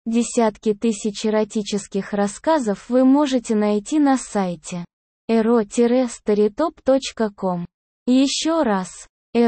Десятки тысяч эротических рассказов вы можете найти на сайте ero-storytop.com. Еще раз,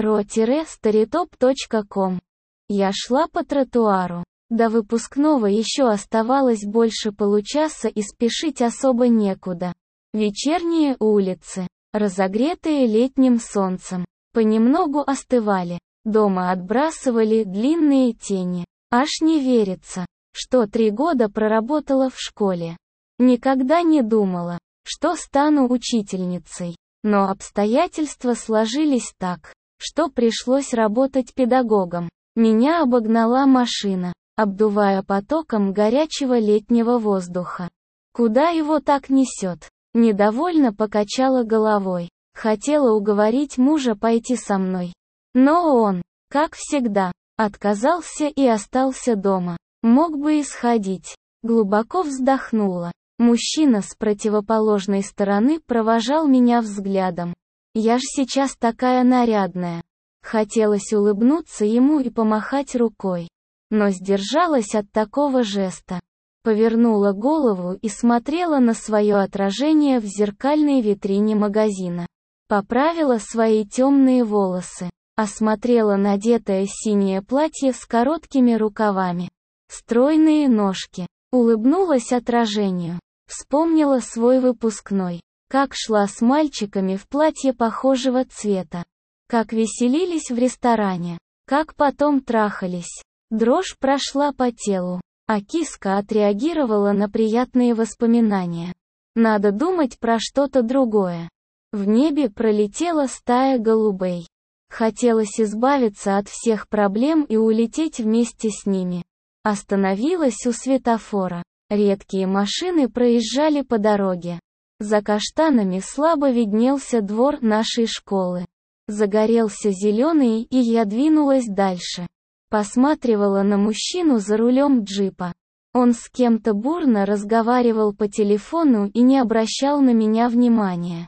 ero-storytop.com. Я шла по тротуару. До выпускного еще оставалось больше получаса и спешить особо некуда. Вечерние улицы, разогретые летним солнцем, понемногу остывали. Дома отбрасывали длинные тени. Аж не верится, что 3 года проработала в школе. Никогда не думала, что стану учительницей. Но обстоятельства сложились так, что пришлось работать педагогом. Меня обогнала машина, обдувая потоком горячего летнего воздуха. Куда его так несет? Недовольно покачала головой. Хотела уговорить мужа пойти со мной. Но он, как всегда, отказался и остался дома. Мог бы и сходить. Глубоко вздохнула. Мужчина с противоположной стороны провожал меня взглядом. Я ж сейчас такая нарядная. Хотелось улыбнуться ему и помахать рукой. Но сдержалась от такого жеста. Повернула голову и смотрела на свое отражение в зеркальной витрине магазина. Поправила свои темные волосы. Осмотрела надетое синее платье с короткими рукавами. Стройные ножки. Улыбнулась отражению. Вспомнила свой выпускной. Как шла с мальчиками в платье похожего цвета. Как веселились в ресторане. Как потом трахались. Дрожь прошла по телу. А киска отреагировала на приятные воспоминания. Надо думать про что-то другое. В небе пролетела стая голубей. Хотелось избавиться от всех проблем и улететь вместе с ними. Остановилась у светофора. Редкие машины проезжали по дороге. За каштанами слабо виднелся двор нашей школы. Загорелся зеленый, и я двинулась дальше. Посматривала на мужчину за рулем джипа. Он с кем-то бурно разговаривал по телефону и не обращал на меня внимания.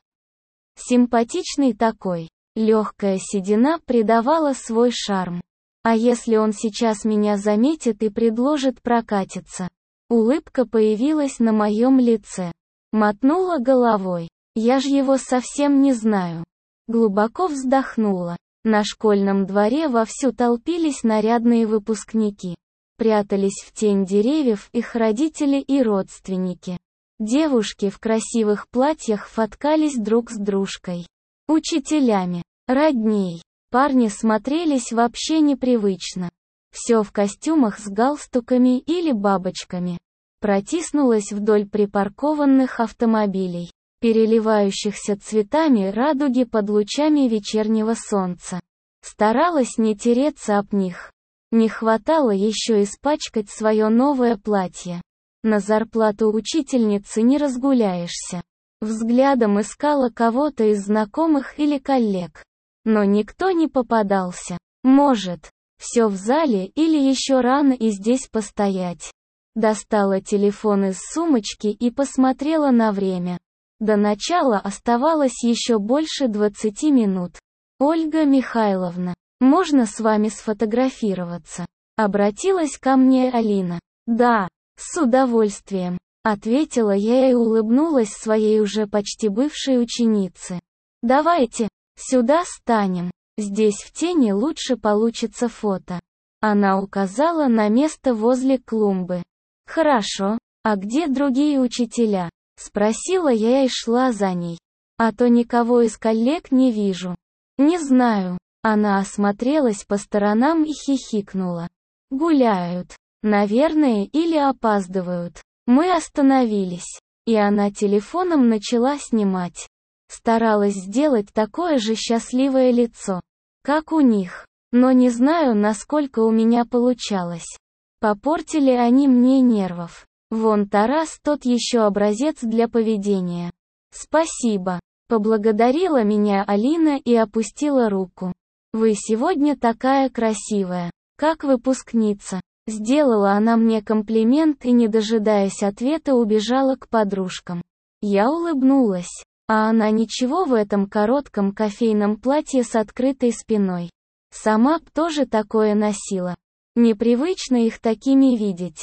Симпатичный такой. Легкая седина придавала свой шарм. А если он сейчас меня заметит и предложит прокатиться? Улыбка появилась на моем лице. Мотнула головой. Я ж его совсем не знаю. Глубоко вздохнула. На школьном дворе вовсю толпились нарядные выпускники. Прятались в тень деревьев их родители и родственники. Девушки в красивых платьях фоткались друг с дружкой. Учителями, родней. Парни смотрелись вообще непривычно. Все в костюмах с галстуками или бабочками. Протиснулась вдоль припаркованных автомобилей, переливающихся цветами радуги под лучами вечернего солнца. Старалась не тереться об них. Не хватало еще испачкать свое новое платье. На зарплату учительницы не разгуляешься. Взглядом искала кого-то из знакомых или коллег. Но никто не попадался. Может, все в зале или еще рано и здесь постоять. Достала телефон из сумочки и посмотрела на время. До начала оставалось еще больше 20 минут. «Ольга Михайловна, можно с вами сфотографироваться?» Обратилась ко мне Алина. «Да, с удовольствием», ответила я и улыбнулась своей уже почти бывшей ученице. «Давайте, сюда станем, здесь в тени лучше получится фото». Она указала на место возле клумбы. «Хорошо, а где другие учителя?» Спросила я и шла за ней. «А то никого из коллег не вижу». «Не знаю». Она осмотрелась по сторонам и хихикнула. «Гуляют. Наверное, или опаздывают». Мы остановились. И она телефоном начала снимать. Старалась сделать такое же счастливое лицо, как у них. Но не знаю, насколько у меня получалось. Попортили они мне нервов. Вон Тарас тот еще образец для поведения. «Спасибо», — поблагодарила меня Алина и опустила руку. «Вы сегодня такая красивая, как выпускница». Сделала она мне комплимент и, не дожидаясь ответа, убежала к подружкам. Я улыбнулась, а она ничего в этом коротком кофейном платье с открытой спиной. Сама б тоже такое носила. Непривычно их такими видеть.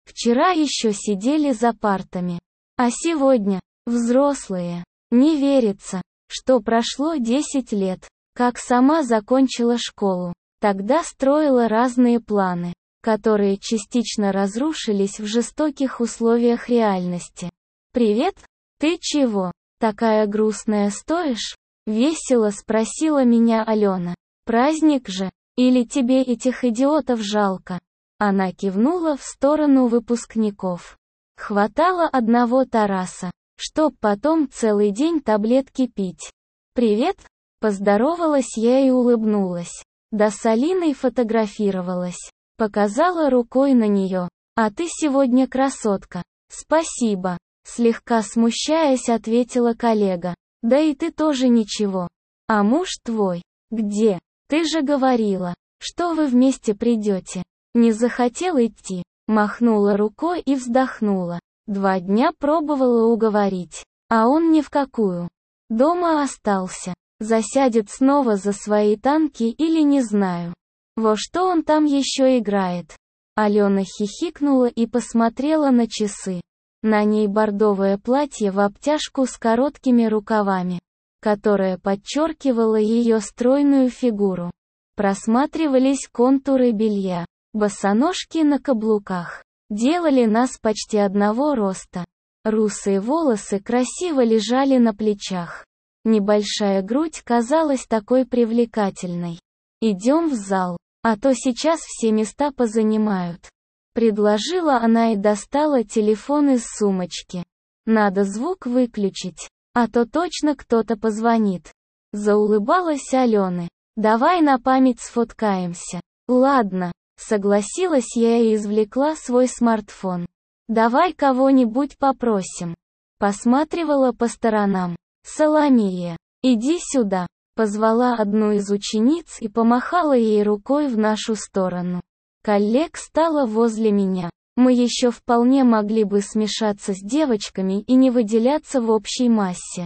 Вчера еще сидели за партами. А сегодня взрослые. Не верится, что прошло 10 лет, как сама закончила школу. Тогда строила разные планы, которые частично разрушились в жестоких условиях реальности. «Привет, ты чего, такая грустная стоишь?» — весело спросила меня Алена. «Праздник же, или тебе этих идиотов жалко?» Она кивнула в сторону выпускников. Хватало одного Тараса, чтоб потом целый день таблетки пить. «Привет», — поздоровалась я и улыбнулась. Да с Алиной фотографировалась. Показала рукой на нее. «А ты сегодня красотка». «Спасибо», — слегка смущаясь ответила коллега. «Да и ты тоже ничего. А муж твой? Где? Ты же говорила, что вы вместе придете». «Не захотел идти», — махнула рукой и вздохнула. 2 дня пробовала уговорить, а он ни в какую. Дома остался. Засядет снова за свои танки или не знаю. Во что он там еще играет? Алена хихикнула и посмотрела на часы. На ней бордовое платье в обтяжку с короткими рукавами, которое подчеркивало ее стройную фигуру. Просматривались контуры белья. Босоножки на каблуках делали нас почти одного роста. Русые волосы красиво лежали на плечах. Небольшая грудь казалась такой привлекательной. «Идем в зал, а то сейчас все места позанимают», — предложила она и достала телефон из сумочки. «Надо звук выключить, а то точно кто-то позвонит». Заулыбалась Алена. «Давай на память сфоткаемся». «Ладно», — согласилась я и извлекла свой смартфон. «Давай кого-нибудь попросим». Посматривала по сторонам. «Соломия, иди сюда», — позвала одну из учениц и помахала ей рукой в нашу сторону. Коллег стала возле меня. Мы еще вполне могли бы смешаться с девочками и не выделяться в общей массе.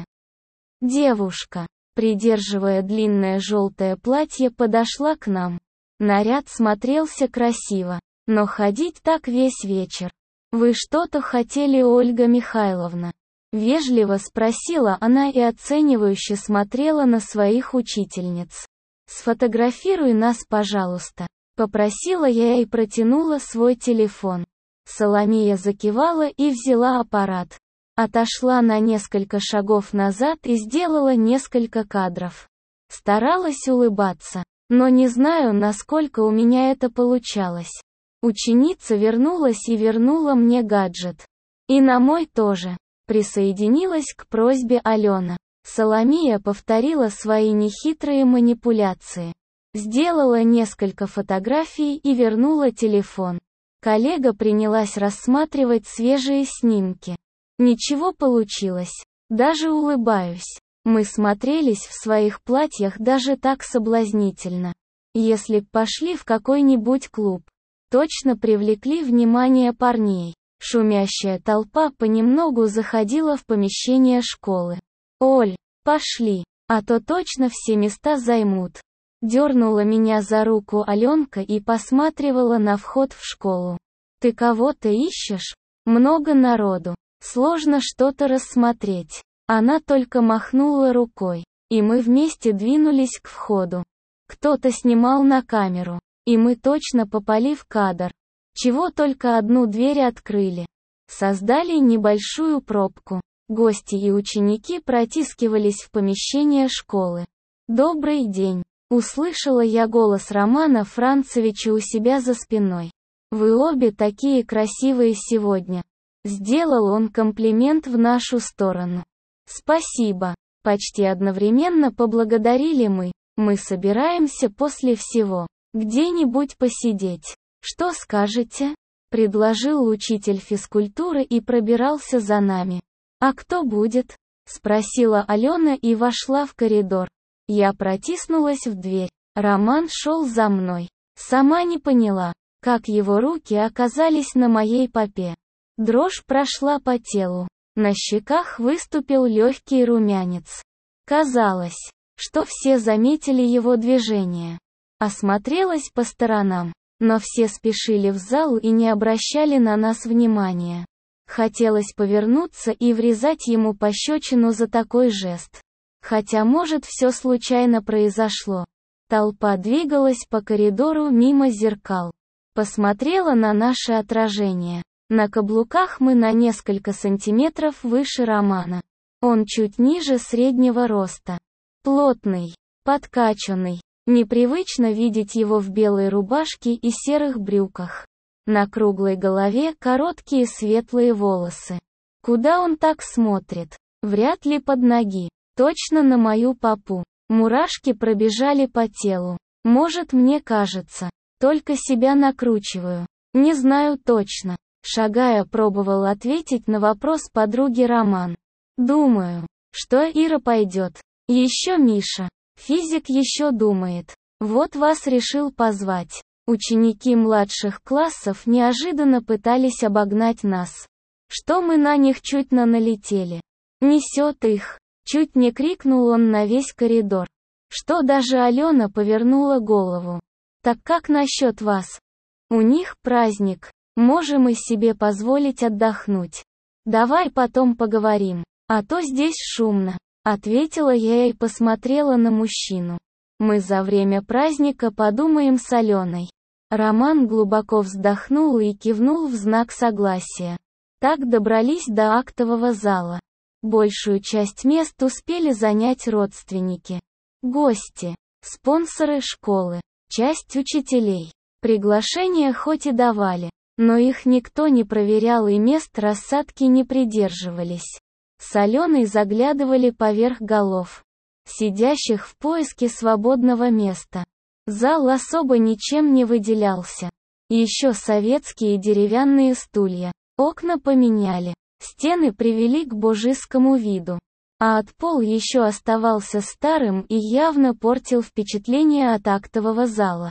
Девушка, придерживая длинное желтое платье, подошла к нам. Наряд смотрелся красиво, но ходить так весь вечер. «Вы что-то хотели, Ольга Михайловна?» Вежливо спросила она и оценивающе смотрела на своих учительниц. «Сфотографируй нас, пожалуйста», — попросила я и протянула свой телефон. Соломия закивала и взяла аппарат. Отошла на несколько шагов назад и сделала несколько кадров. Старалась улыбаться, но не знаю, насколько у меня это получалось. Ученица вернулась и вернула мне гаджет. И на мой тоже. Присоединилась к просьбе Алена. Соломия повторила свои нехитрые манипуляции. Сделала несколько фотографий и вернула телефон. Коллега принялась рассматривать свежие снимки. Ничего получилось. Даже улыбаюсь. Мы смотрелись в своих платьях даже так соблазнительно. Если б пошли в какой-нибудь клуб, точно привлекли внимание парней. Шумящая толпа понемногу заходила в помещение школы. «Оль, пошли, а то точно все места займут». Дернула меня за руку Аленка и посматривала на вход в школу. «Ты кого-то ищешь? Много народу. Сложно что-то рассмотреть». Она только махнула рукой, и мы вместе двинулись к входу. Кто-то снимал на камеру, и мы точно попали в кадр. Чего только одну дверь открыли. Создали небольшую пробку. Гости и ученики протискивались в помещение школы. «Добрый день», — услышала я голос Романа Францевича у себя за спиной. «Вы обе такие красивые сегодня». Сделал он комплимент в нашу сторону. «Спасибо», — почти одновременно поблагодарили мы. «Мы собираемся после всего где-нибудь посидеть. Что скажете?» — предложил учитель физкультуры и пробирался за нами. «А кто будет?» — спросила Алена и вошла в коридор. Я протиснулась в дверь. Роман шел за мной. Сама не поняла, как его руки оказались на моей попе. Дрожь прошла по телу. На щеках выступил легкий румянец. Казалось, что все заметили его движение. Осмотрелась по сторонам. Но все спешили в зал и не обращали на нас внимания. Хотелось повернуться и врезать ему пощечину за такой жест. Хотя, может, все случайно произошло. Толпа двигалась по коридору мимо зеркал. Посмотрела на наше отражение. На каблуках мы на несколько сантиметров выше Романа. Он чуть ниже среднего роста. Плотный, подкачанный. Непривычно видеть его в белой рубашке и серых брюках. На круглой голове короткие светлые волосы. Куда он так смотрит? Вряд ли под ноги. Точно на мою попу. Мурашки пробежали по телу. Может, мне кажется. Только себя накручиваю. Не знаю точно. Шагая, пробовал ответить на вопрос подруги Роман. Думаю, что Ира пойдет. Еще Миша. Физик еще думает. Вот вас решил позвать. Ученики младших классов неожиданно пытались обогнать нас. Что мы на них чуть налетели. Несет их. Чуть не крикнул он на весь коридор. Что даже Алена повернула голову. Так как насчет вас? У них праздник. Можем и себе позволить отдохнуть. Давай потом поговорим. А то здесь шумно. Ответила я и посмотрела на мужчину. Мы за время праздника подумаем с Аленой. Роман глубоко вздохнул и кивнул в знак согласия. Так добрались до актового зала. Большую часть мест успели занять родственники, гости, спонсоры школы, часть учителей. Приглашения хоть и давали, но их никто не проверял и мест рассадки не придерживались. С Аленой заглядывали поверх голов сидящих в поиске свободного места. Зал особо ничем не выделялся. Еще советские деревянные стулья. Окна поменяли. Стены привели к божескому виду. А от пол еще оставался старым и явно портил впечатление от актового зала.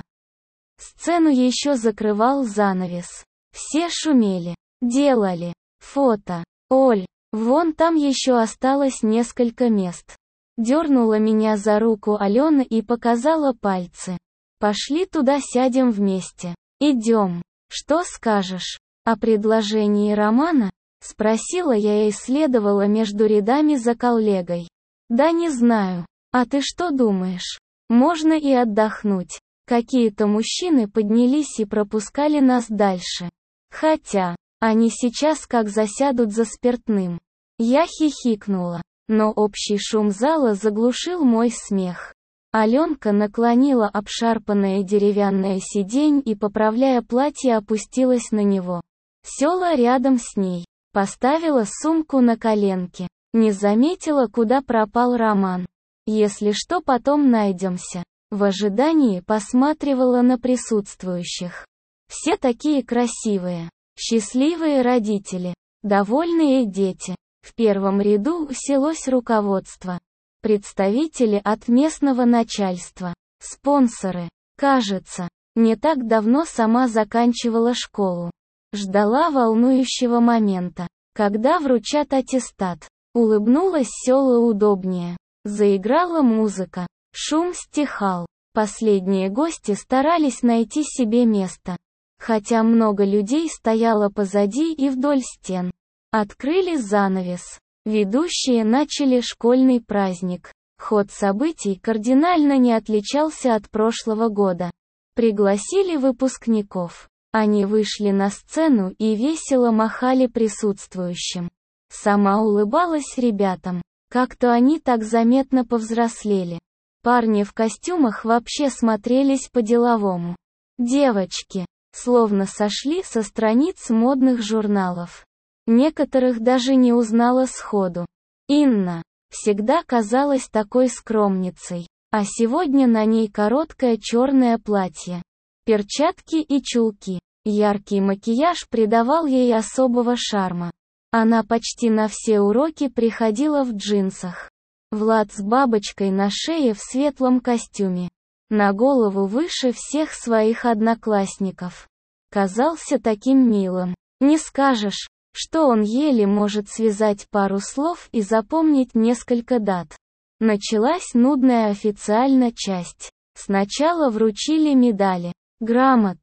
Сцену еще закрывал занавес. Все шумели. Делали фото. Оль, вон там еще осталось несколько мест. Дернула меня за руку Алена и показала пальцы. Пошли туда, сядем вместе. Идем. Что скажешь о предложении Романа? Спросила я и следовала между рядами за коллегой. Да не знаю. А ты что думаешь? Можно и отдохнуть. Какие-то мужчины поднялись и пропускали нас дальше. Хотя, они сейчас как засядут за спиртным. Я хихикнула, но общий шум зала заглушил мой смех. Аленка наклонила обшарпанное деревянное сиденье и, поправляя платье, опустилась на него. Села рядом с ней. Поставила сумку на коленки. Не заметила, куда пропал Роман. Если что, потом найдемся. В ожидании посматривала на присутствующих. Все такие красивые. Счастливые родители. Довольные дети. В первом ряду уселось руководство. Представители от местного начальства. Спонсоры. Кажется, не так давно сама заканчивала школу. Ждала волнующего момента, когда вручат аттестат. Улыбнулась, села удобнее. Заиграла музыка. Шум стихал. Последние гости старались найти себе место. Хотя много людей стояло позади и вдоль стен. Открыли занавес. Ведущие начали школьный праздник. Ход событий кардинально не отличался от прошлого года. Пригласили выпускников. Они вышли на сцену и весело махали присутствующим. Сама улыбалась ребятам. Как-то они так заметно повзрослели. Парни в костюмах вообще смотрелись по-деловому. Девочки, словно сошли со страниц модных журналов. Некоторых даже не узнала сходу. Инна всегда казалась такой скромницей, а сегодня на ней короткое черное платье, перчатки и чулки. Яркий макияж придавал ей особого шарма. Она почти на все уроки приходила в джинсах. Влад с бабочкой на шее в светлом костюме. На голову выше всех своих одноклассников. Казался таким милым. Не скажешь, что он еле может связать пару слов и запомнить несколько дат. Началась нудная официальная часть. Сначала вручили медали, грамоты,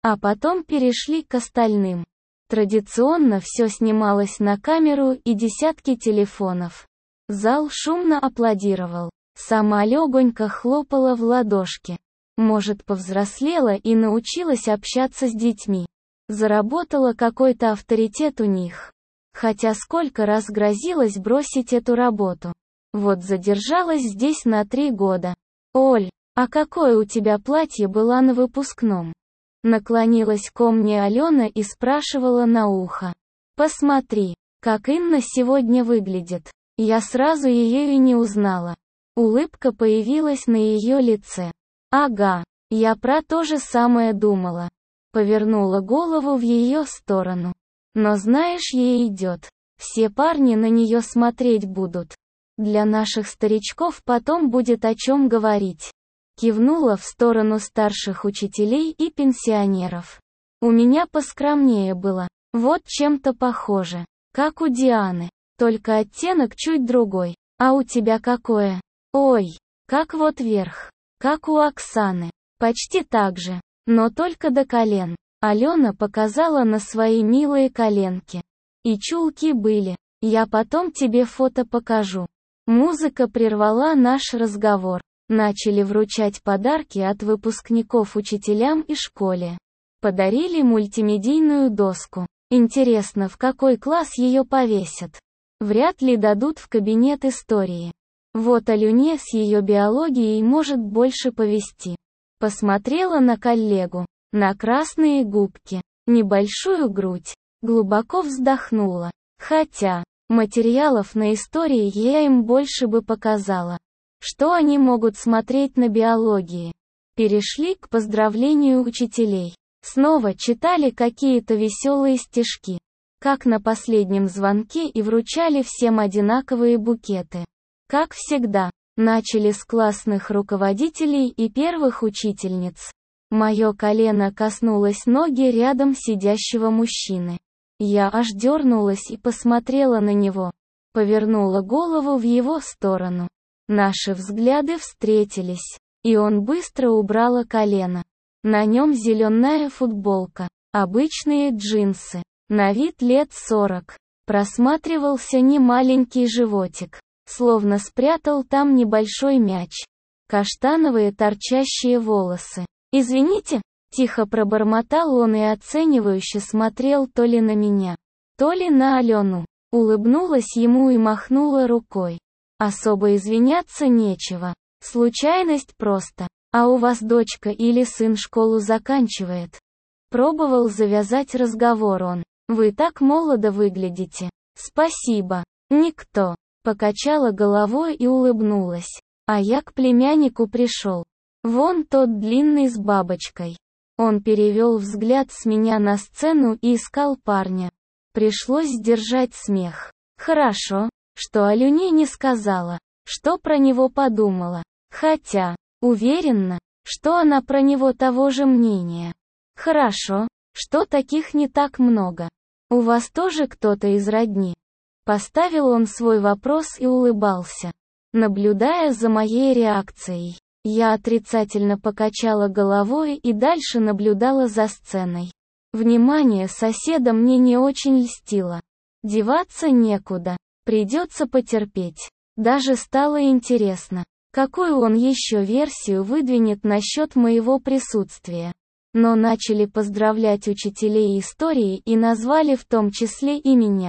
А потом перешли к остальным. Традиционно все снималось на камеру и десятки телефонов. Зал шумно аплодировал. Сама легонько хлопала в ладошки. Может, повзрослела и научилась общаться с детьми. Заработала какой-то авторитет у них. Хотя сколько раз грозилась бросить эту работу. Вот задержалась здесь на 3 года. «Оль, а какое у тебя платье было на выпускном?» Наклонилась ко мне Алена и спрашивала на ухо. «Посмотри, как Инна сегодня выглядит». Я сразу ее и не узнала. Улыбка появилась на ее лице. «Ага, я про то же самое думала». Повернула голову в ее сторону. «Но знаешь, ей идет. Все парни на нее смотреть будут. Для наших старичков потом будет о чем говорить». Кивнула в сторону старших учителей и пенсионеров. У меня поскромнее было. Вот чем-то похоже. Как у Дианы. Только оттенок чуть другой. А у тебя какое? Ой, как вот верх. Как у Оксаны. Почти так же. Но только до колен. Алена показала на свои милые коленки. И чулки были. Я потом тебе фото покажу. Музыка прервала наш разговор. Начали вручать подарки от выпускников учителям и школе. Подарили мультимедийную доску. Интересно, в какой класс ее повесят? Вряд ли дадут в кабинет истории. Вот Алюне с ее биологией может больше повезти. Посмотрела на коллегу, на красные губки, небольшую грудь, глубоко вздохнула. Хотя, материалов на истории я им больше бы показала. Что они могут смотреть на биологии? Перешли к поздравлению учителей. Снова читали какие-то веселые стишки. Как на последнем звонке, и вручали всем одинаковые букеты. Как всегда, начали с классных руководителей и первых учительниц. Мое колено коснулось ноги рядом сидящего мужчины. Я аж дернулась и посмотрела на него. Повернула голову в его сторону. Наши взгляды встретились, и он быстро убрал колено. На нем зеленая футболка, обычные джинсы, на вид лет 40. Просматривался немаленький животик, словно спрятал там небольшой мяч. Каштановые торчащие волосы. «Извините», — тихо пробормотал он и оценивающе смотрел то ли на меня, то ли на Алену. Улыбнулась ему и махнула рукой. Особо извиняться нечего. Случайность просто. А у вас дочка или сын школу заканчивает? Пробовал завязать разговор он. Вы так молодо выглядите. Спасибо. Никто. Покачала головой и улыбнулась. А я к племяннику пришел. Вон тот длинный с бабочкой. Он перевел взгляд с меня на сцену и искал парня. Пришлось сдержать смех. Хорошо, что Алюне не сказала, что про него подумала. Хотя, уверена, что она про него того же мнения. Хорошо, что таких не так много. У вас тоже кто-то из родни? Поставил он свой вопрос и улыбался, наблюдая за моей реакцией. Я отрицательно покачала головой и дальше наблюдала за сценой. Внимание соседа мне не очень льстило. Деваться некуда. Придется потерпеть. Даже стало интересно, какую он еще версию выдвинет насчет моего присутствия. Но начали поздравлять учителей истории и назвали в том числе и меня.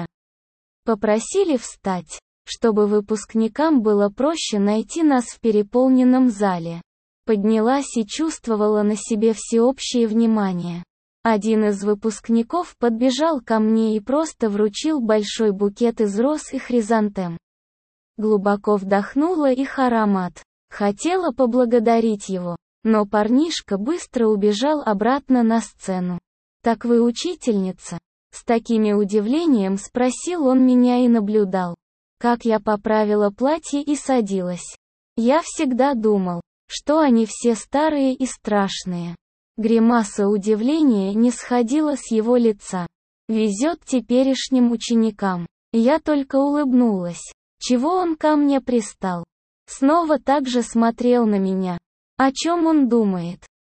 Попросили встать, чтобы выпускникам было проще найти нас в переполненном зале. Поднялась и чувствовала на себе всеобщее внимание. Один из выпускников подбежал ко мне и просто вручил большой букет из роз и хризантем. Глубоко вдохнула их аромат. Хотела поблагодарить его, но парнишка быстро убежал обратно на сцену. «Так вы учительница?» С таким удивлением спросил он меня и наблюдал, как я поправила платье и садилась. Я всегда думал, что они все старые и страшные. Гримаса удивления не сходила с его лица. Везет теперешним ученикам. Я только улыбнулась. Чего он ко мне пристал? Снова так же смотрел на меня. О чем он думает?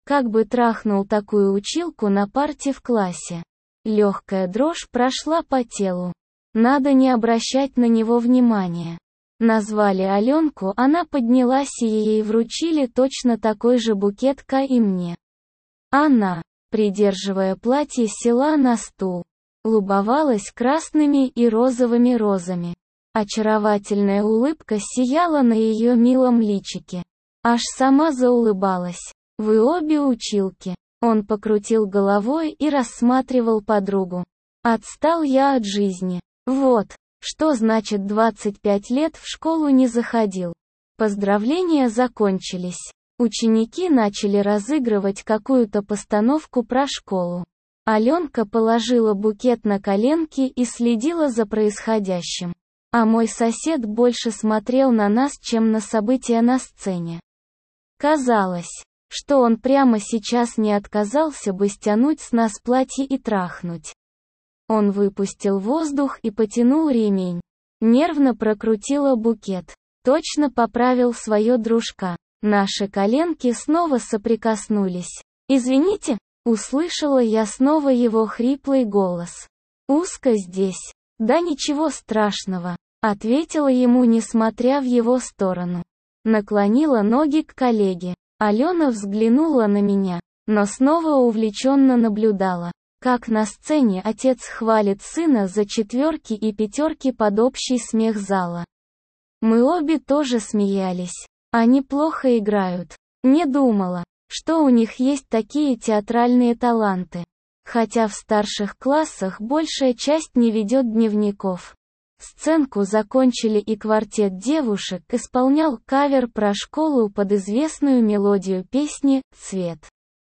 Как бы трахнул такую училку на парте в классе. Легкая дрожь прошла по телу. Надо не обращать на него внимания. Назвали Аленку, она поднялась, и ей вручили точно такой же букет, как и мне. Она, придерживая платье, села на стул. Любовалась красными и розовыми розами. Очаровательная улыбка сияла на ее милом личике. Аж сама заулыбалась. «Вы обе училки». Он покрутил головой и рассматривал подругу. Отстал я от жизни. Вот, что значит 25 лет в школу не заходил. Поздравления закончились. Ученики начали разыгрывать какую-то постановку про школу. Аленка положила букет на коленки и следила за происходящим. А мой сосед больше смотрел на нас, чем на события на сцене. Казалось, что он прямо сейчас не отказался бы стянуть с нас платье и трахнуть. Он выпустил воздух и потянул ремень. Нервно прокрутила букет. Точно поправил свое дружка. Наши коленки снова соприкоснулись. «Извините», — услышала я снова его хриплый голос. «Узко здесь». «Да ничего страшного», — ответила ему, несмотря в его сторону. Наклонила ноги к коллеге. Алена взглянула на меня, но снова увлеченно наблюдала, как на сцене отец хвалит сына за 4 и 5 под общий смех зала. Мы обе тоже смеялись. Они плохо играют. Не думала, что у них есть такие театральные таланты. Хотя в старших классах большая часть не ведет дневников. Сценку закончили, и квартет девушек исполнял кавер про школу под известную мелодию песни «Цвет».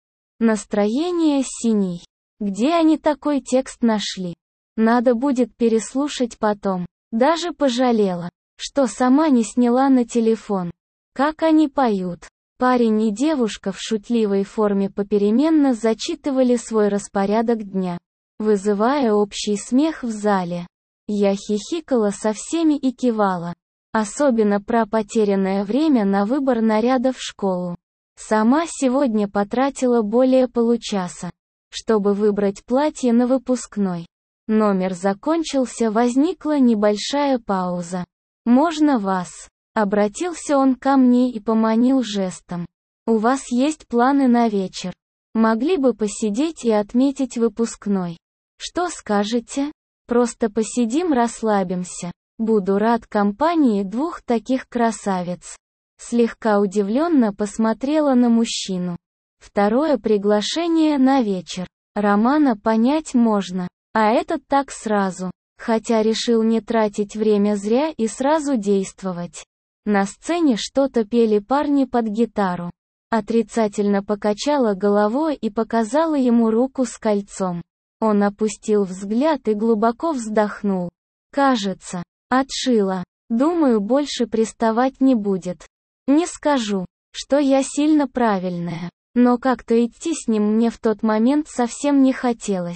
Настроение синий. Где они такой текст нашли? Надо будет переслушать потом. Даже пожалела, что сама не сняла на телефон. Как они поют. Парень и девушка в шутливой форме попеременно зачитывали свой распорядок дня, вызывая общий смех в зале. Я хихикала со всеми и кивала. Особенно про потерянное время на выбор наряда в школу. Сама сегодня потратила более получаса, чтобы выбрать платье на выпускной. Номер закончился, возникла небольшая пауза. «Можно вас?» — обратился он ко мне и поманил жестом. «У вас есть планы на вечер? Могли бы посидеть и отметить выпускной. Что скажете? Просто посидим, расслабимся. Буду рад компании 2 таких красавиц». Слегка удивленно посмотрела на мужчину. Второе приглашение на вечер. Романа понять можно, а этот так сразу. Хотя решил не тратить время зря и сразу действовать. На сцене что-то пели парни под гитару. Отрицательно покачала головой и показала ему руку с кольцом. Он опустил взгляд и глубоко вздохнул. Кажется, отшила. Думаю, больше приставать не будет. Не скажу, что я сильно правильная, но как-то идти с ним мне в тот момент совсем не хотелось.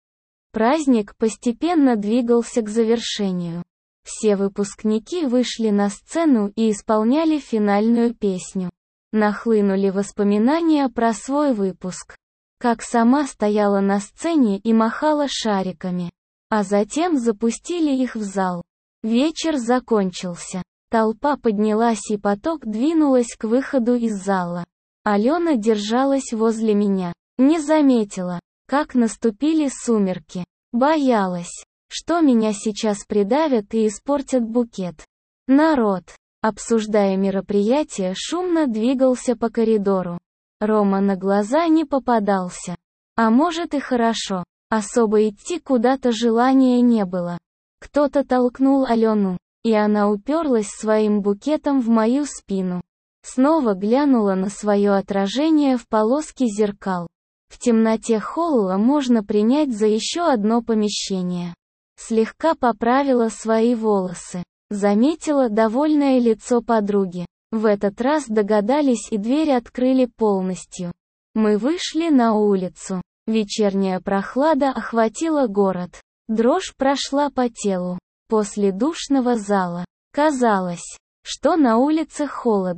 Праздник постепенно двигался к завершению. Все выпускники вышли на сцену и исполняли финальную песню. Нахлынули воспоминания про свой выпуск. Как сама стояла на сцене и махала шариками. А затем запустили их в зал. Вечер закончился. Толпа поднялась и поток двинулась к выходу из зала. Алена держалась возле меня. Не заметила, как наступили сумерки. Боялась, что меня сейчас придавят и испортят букет. Народ, обсуждая мероприятие, шумно двигался по коридору. Рома на глаза не попадался. А может и хорошо, особо идти куда-то желания не было. Кто-то толкнул Алену, и она уперлась своим букетом в мою спину. Снова глянула на свое отражение в полоске зеркал. В темноте холла можно принять за еще одно помещение. Слегка поправила свои волосы. Заметила довольное лицо подруги. В этот раз догадались и дверь открыли полностью. Мы вышли на улицу. Вечерняя прохлада охватила город. Дрожь прошла по телу. После душного зала. Казалось, что на улице холодно.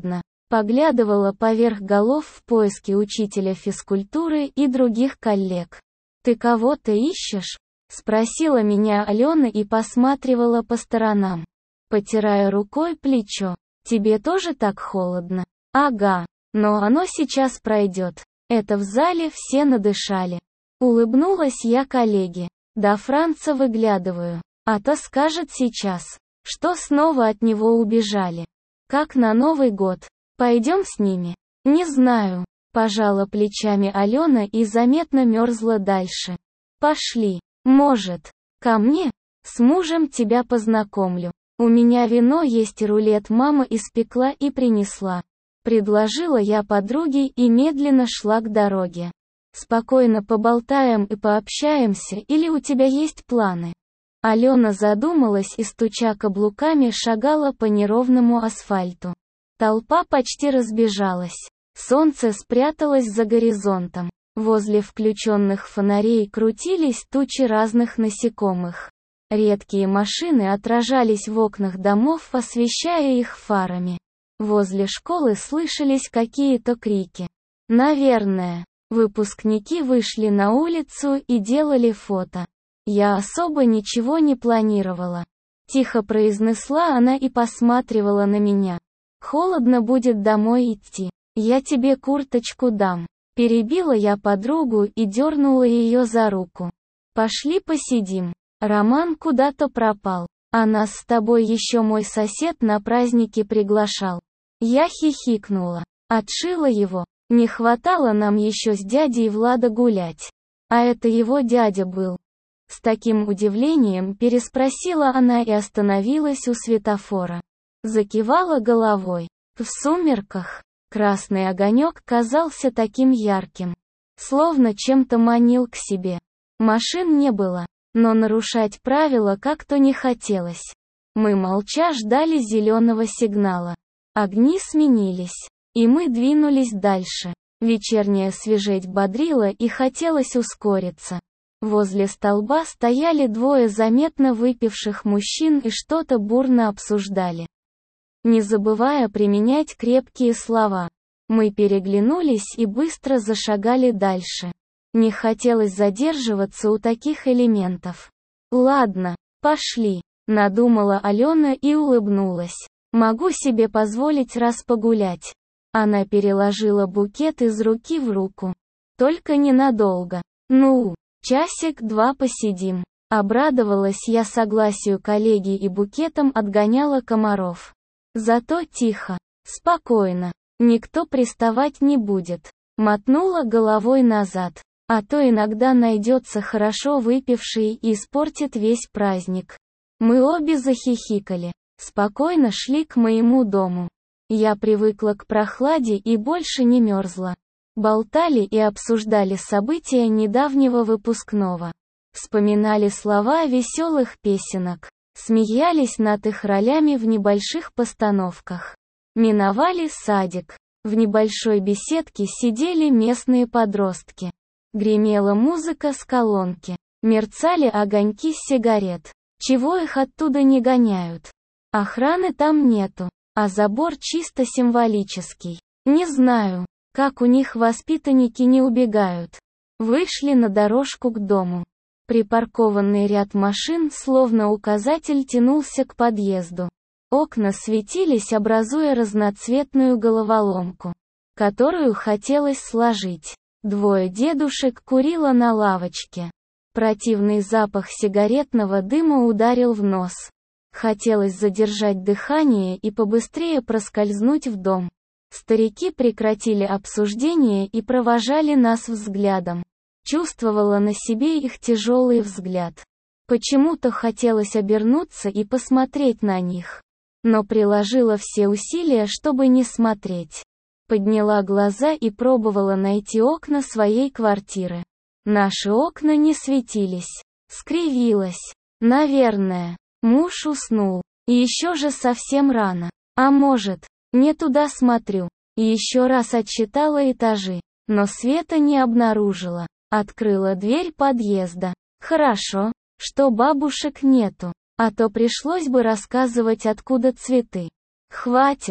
Поглядывала поверх голов в поиске учителя физкультуры и других коллег. «Ты кого-то ищешь?» — спросила меня Алена и посматривала по сторонам, потирая рукой плечо. «Тебе тоже так холодно?» «Ага, но оно сейчас пройдет. Это в зале все надышали». Улыбнулась я коллеге. До Франца выглядываю. А то скажет сейчас, что снова от него убежали. Как на Новый год. Пойдем с ними? Не знаю. Пожала плечами Алена и заметно мерзла дальше. Пошли. Может, ко мне? С мужем тебя познакомлю. У меня вино есть и рулет мама испекла и принесла. Предложила я подруге и медленно шла к дороге. Спокойно поболтаем и пообщаемся, или у тебя есть планы? Алена задумалась и, стуча каблуками, шагала по неровному асфальту. Толпа почти разбежалась. Солнце спряталось за горизонтом. Возле включенных фонарей крутились тучи разных насекомых. Редкие машины отражались в окнах домов, освещая их фарами. Возле школы слышались какие-то крики. Наверное, выпускники вышли на улицу и делали фото. Я особо ничего не планировала. Тихо произнесла она и посматривала на меня. Холодно будет домой идти. Я тебе курточку дам. Перебила я подругу и дернула ее за руку. Пошли посидим. Роман куда-то пропал. А нас с тобой еще мой сосед на праздники приглашал. Я хихикнула. Отшила его. Не хватало нам еще с дядей Влада гулять. А это его дядя был. С таким удивлением переспросила она и остановилась у светофора. Закивала головой. В сумерках красный огонек казался таким ярким, словно чем-то манил к себе. Машин не было, но нарушать правила как-то не хотелось. Мы молча ждали зеленого сигнала. Огни сменились, и мы двинулись дальше. Вечерняя свежесть бодрила и хотелось ускориться. Возле столба стояли двое заметно выпивших мужчин и что-то бурно обсуждали, не забывая применять крепкие слова. Мы переглянулись и быстро зашагали дальше. Не хотелось задерживаться у таких элементов. «Ладно, пошли», — надумала Алена и улыбнулась. «Могу себе позволить раз погулять». Она переложила букет из руки в руку. «Только ненадолго. Ну, часик-два посидим». Обрадовалась я согласию коллеги и букетом отгоняла комаров. Зато тихо, спокойно, никто приставать не будет. Мотнула головой назад, а то иногда найдется хорошо выпивший и испортит весь праздник. Мы обе захихикали, спокойно шли к моему дому. Я привыкла к прохладе и больше не мерзла. Болтали и обсуждали события недавнего выпускного. Вспоминали слова веселых песенок. Смеялись над их ролями в небольших постановках. Миновали садик. В небольшой беседке сидели местные подростки. Гремела музыка с колонки. Мерцали огоньки сигарет. Чего их оттуда не гоняют? Охраны там нету, а забор чисто символический. Не знаю, как у них воспитанники не убегают. Вышли на дорожку к дому. Припаркованный ряд машин, словно указатель, тянулся к подъезду. Окна светились, образуя разноцветную головоломку, которую хотелось сложить. Двое дедушек курило на лавочке. Противный запах сигаретного дыма ударил в нос. Хотелось задержать дыхание и побыстрее проскользнуть в дом. Старики прекратили обсуждение и провожали нас взглядом. Чувствовала на себе их тяжелый взгляд. Почему-то хотелось обернуться и посмотреть на них. Но приложила все усилия, чтобы не смотреть. Подняла глаза и пробовала найти окна своей квартиры. Наши окна не светились. Скривилась. Наверное, муж уснул. И еще же совсем рано. А может, не туда смотрю. И еще раз отсчитала этажи. Но света не обнаружила. Открыла дверь подъезда. Хорошо, что бабушек нету, а то пришлось бы рассказывать, откуда цветы. Хватит,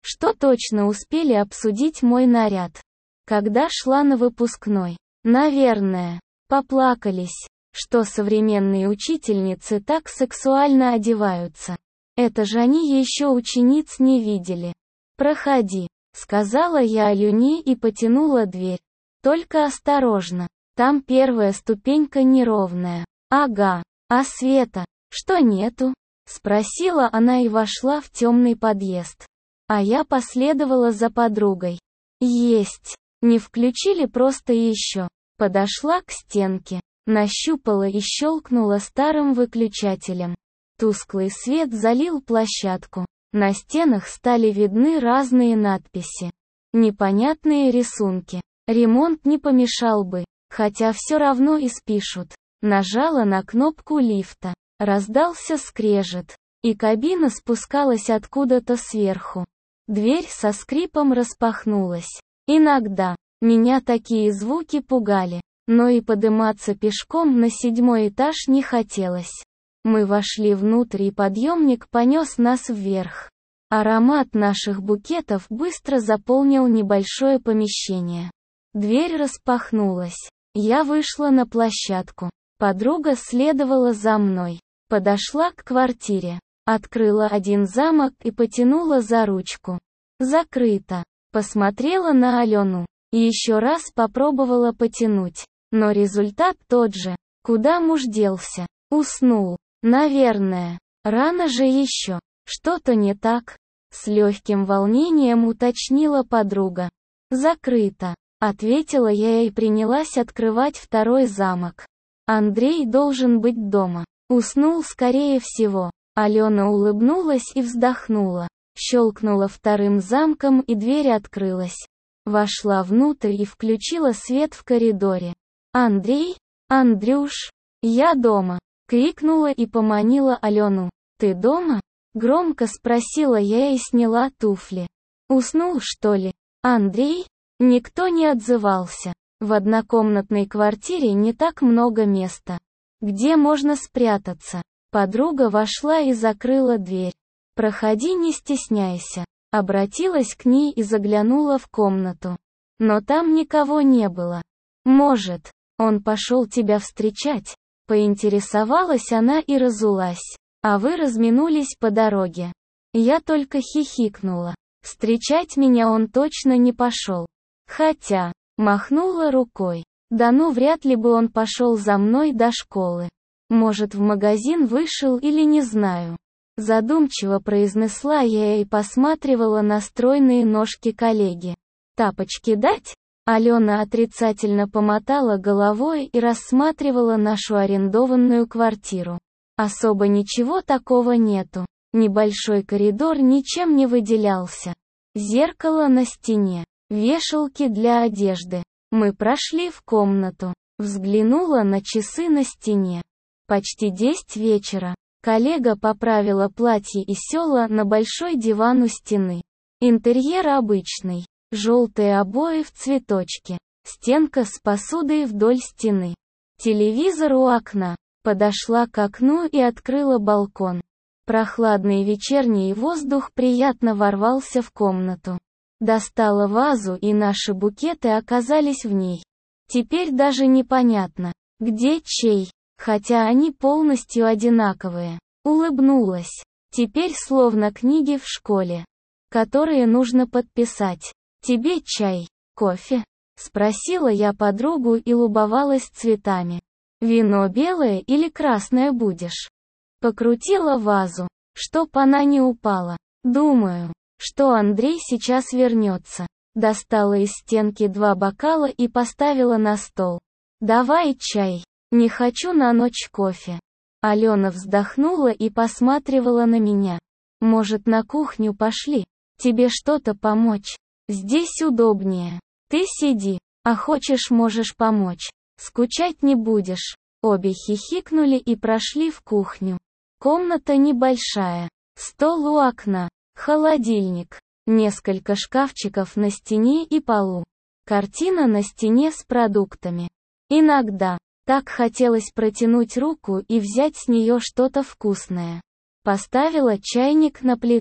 что точно успели обсудить мой наряд. Когда шла на выпускной, наверное, поплакались, что современные учительницы так сексуально одеваются. Это же они еще учениц не видели. «Проходи», — сказала я Алёне и потянула дверь. «Только осторожно, там первая ступенька неровная». «Ага, а света, что нету?» — спросила она и вошла в темный подъезд. А я последовала за подругой. «Есть. Не включили просто еще». Подошла к стенке, нащупала и щелкнула старым выключателем. Тусклый свет залил площадку. На стенах стали видны разные надписи. Непонятные рисунки. Ремонт не помешал бы, хотя все равно испишут. Нажала на кнопку лифта. Раздался скрежет, и кабина спускалась откуда-то сверху. Дверь со скрипом распахнулась. Иногда меня такие звуки пугали, но и подыматься пешком на 7-й этаж не хотелось. Мы вошли внутрь, и подъемник понес нас вверх. Аромат наших букетов быстро заполнил небольшое помещение. Дверь распахнулась. Я вышла на площадку. Подруга следовала за мной. Подошла к квартире. Открыла один замок и потянула за ручку. Закрыто. Посмотрела на Алёну. И еще раз попробовала потянуть. Но результат тот же. Куда муж делся? Уснул. Наверное. Рано же еще. Что-то не так? С легким волнением уточнила подруга. Закрыто. Ответила я и принялась открывать второй замок. Андрей должен быть дома. Уснул скорее всего. Алёна улыбнулась и вздохнула. Щелкнула вторым замком, и дверь открылась. Вошла внутрь и включила свет в коридоре. «Андрей? Андрюш? Я дома!» Крикнула и поманила Алёну. «Ты дома?» Громко спросила я и сняла туфли. «Уснул, что ли?» «Андрей?» Никто не отзывался. В однокомнатной квартире не так много места. Где можно спрятаться? Подруга вошла и закрыла дверь. «Проходи, не стесняйся». Обратилась к ней и заглянула в комнату. Но там никого не было. «Может, он пошел тебя встречать?» Поинтересовалась она и разулась. «А вы разминулись по дороге». Я только хихикнула. Встречать меня он точно не пошел. Хотя, махнула рукой. Да ну, вряд ли бы он пошел за мной до школы. Может, в магазин вышел или не знаю. Задумчиво произнесла я и посматривала на стройные ножки коллеги. «Тапочки дать?» Алёна отрицательно помотала головой и рассматривала нашу арендованную квартиру. Особо ничего такого нету. Небольшой коридор ничем не выделялся. Зеркало на стене. Вешалки для одежды. Мы прошли в комнату. Взглянула на часы на стене. Почти 10 вечера. Коллега поправила платье и села на большой диван у стены. Интерьер обычный. Желтые обои в цветочке. Стенка с посудой вдоль стены. Телевизор у окна. Подошла к окну и открыла балкон. Прохладный вечерний воздух приятно ворвался в комнату. Достала вазу, и наши букеты оказались в ней. Теперь даже непонятно, где чей, хотя они полностью одинаковые. Улыбнулась. Теперь словно книги в школе, которые нужно подписать. «Тебе чай, кофе?» — спросила я подругу и любовалась цветами. «Вино белое или красное будешь?» Покрутила вазу, чтоб она не упала. Думаю, что Андрей сейчас вернется. Достала из стенки 2 бокала и поставила на стол. «Давай чай. Не хочу на ночь кофе». Алёна вздохнула и посматривала на меня. «Может, на кухню пошли? Тебе что-то помочь? Здесь удобнее. Ты сиди, а хочешь, можешь помочь. Скучать не будешь». Обе хихикнули и прошли в кухню. Комната небольшая. Стол у окна. Холодильник. Несколько шкафчиков на стене и полу. Картина на стене с продуктами. Иногда так хотелось протянуть руку и взять с нее что-то вкусное. Поставила чайник на плиту.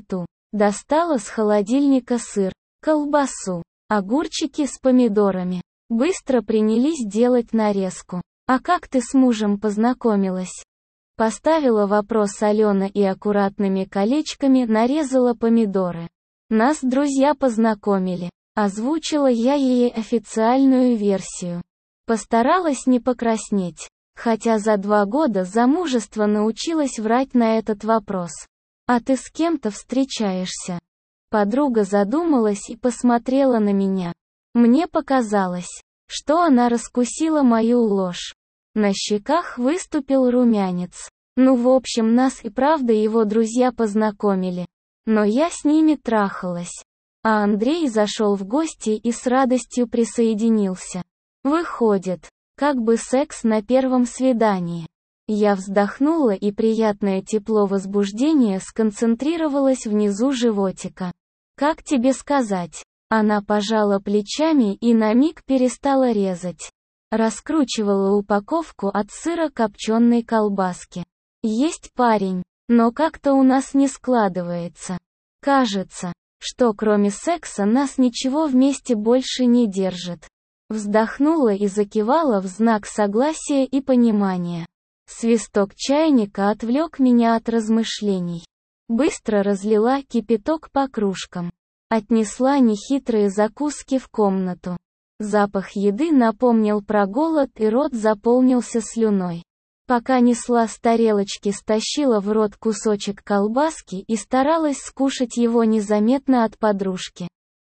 Достала с холодильника сыр, колбасу, огурчики с помидорами. Быстро принялись делать нарезку. «А как ты с мужем познакомилась?» Поставила вопрос Алена и аккуратными колечками нарезала помидоры. «Нас друзья познакомили», — озвучила я ей официальную версию. Постаралась не покраснеть, хотя за 2 года замужества научилась врать на этот вопрос. «А ты с кем-то встречаешься?» Подруга задумалась и посмотрела на меня. Мне показалось, что она раскусила мою ложь. На щеках выступил румянец. Ну, в общем, нас и правда его друзья познакомили. Но я с ними трахалась. А Андрей зашел в гости и с радостью присоединился. Выходит, как бы секс на первом свидании. Я вздохнула, и приятное тепло возбуждения сконцентрировалось внизу животика. «Как тебе сказать?» Она пожала плечами и на миг перестала резать. Раскручивала упаковку от сыро-копченой колбаски. «Есть парень, но как-то у нас не складывается. Кажется, что кроме секса нас ничего вместе больше не держит». Вздохнула и закивала в знак согласия и понимания. Свисток чайника отвлек меня от размышлений. Быстро разлила кипяток по кружкам. Отнесла нехитрые закуски в комнату. Запах еды напомнил про голод, и рот заполнился слюной. Пока несла с тарелочки, стащила в рот кусочек колбаски и старалась скушать его незаметно от подружки.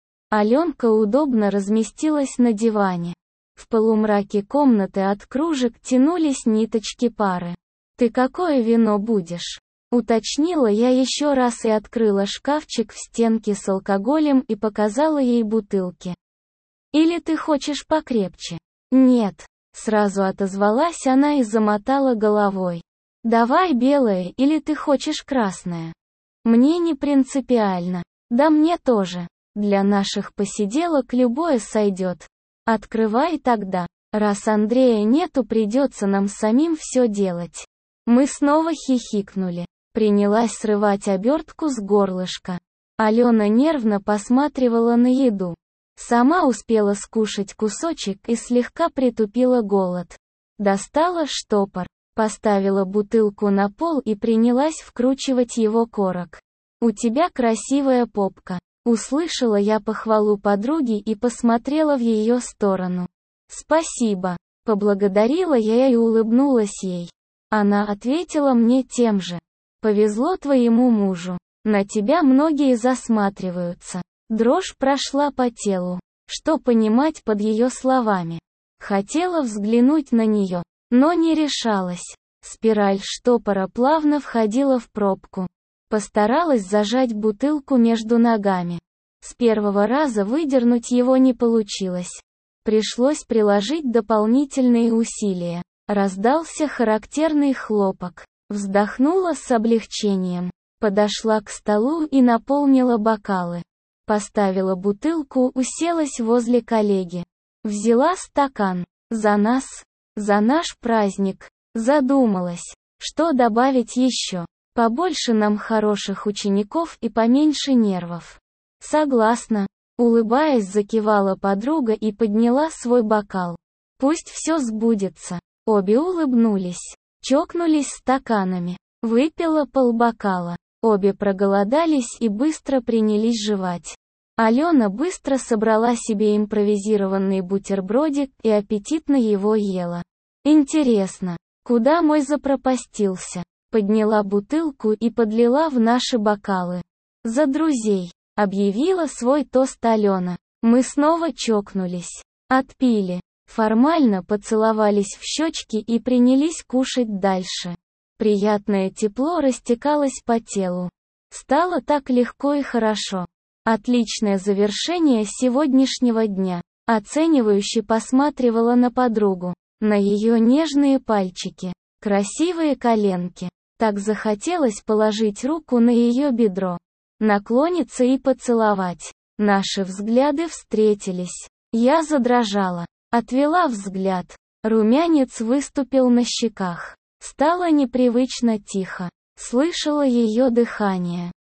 Аленка удобно разместилась на диване. В полумраке комнаты от кружек тянулись ниточки пары. «Ты какое вино будешь?» Уточнила я еще раз и открыла шкафчик в стенке с алкоголем и показала ей бутылки. «Или ты хочешь покрепче?» «Нет», — сразу отозвалась она и замотала головой. «Давай белое, или ты хочешь красное?» «Мне не принципиально». «Да мне тоже. Для наших посиделок любое сойдет. Открывай тогда. Раз Андрея нету, придется нам самим все делать». Мы снова хихикнули. Принялась срывать обертку с горлышка. Алена нервно посматривала на еду. Сама успела скушать кусочек и слегка притупила голод. Достала штопор, поставила бутылку на пол и принялась вкручивать его корок. «У тебя красивая попка». Услышала я похвалу подруги и посмотрела в ее сторону. «Спасибо», — поблагодарила я и улыбнулась ей. Она ответила мне тем же. «Повезло твоему мужу. На тебя многие засматриваются». Дрожь прошла по телу. Что понимать под ее словами? Хотела взглянуть на нее, но не решалась. Спираль штопора плавно входила в пробку. Постаралась зажать бутылку между ногами. С первого раза выдернуть его не получилось. Пришлось приложить дополнительные усилия. Раздался характерный хлопок. Вздохнула с облегчением. Подошла к столу и наполнила бокалы. Поставила бутылку, уселась возле коллеги. Взяла стакан. За нас, за наш праздник. Задумалась, что добавить еще. Побольше нам хороших учеников и поменьше нервов. Согласна. Улыбаясь, закивала подруга и подняла свой бокал. Пусть все сбудется. Обе улыбнулись. Чокнулись стаканами. Выпила полбокала. Обе проголодались и быстро принялись жевать. Алена быстро собрала себе импровизированный бутербродик и аппетитно его ела. «Интересно, куда мой запропастился?» Подняла бутылку и подлила в наши бокалы. «За друзей», — объявила свой тост Алена. Мы снова чокнулись. Отпили. Формально поцеловались в щечки и принялись кушать дальше. Приятное тепло растекалось по телу. Стало так легко и хорошо. Отличное завершение сегодняшнего дня. Оценивающе посматривала на подругу. На ее нежные пальчики. Красивые коленки. Так захотелось положить руку на ее бедро. Наклониться и поцеловать. Наши взгляды встретились. Я задрожала. Отвела взгляд. Румянец выступил на щеках. Стало непривычно тихо. Слышала ее дыхание.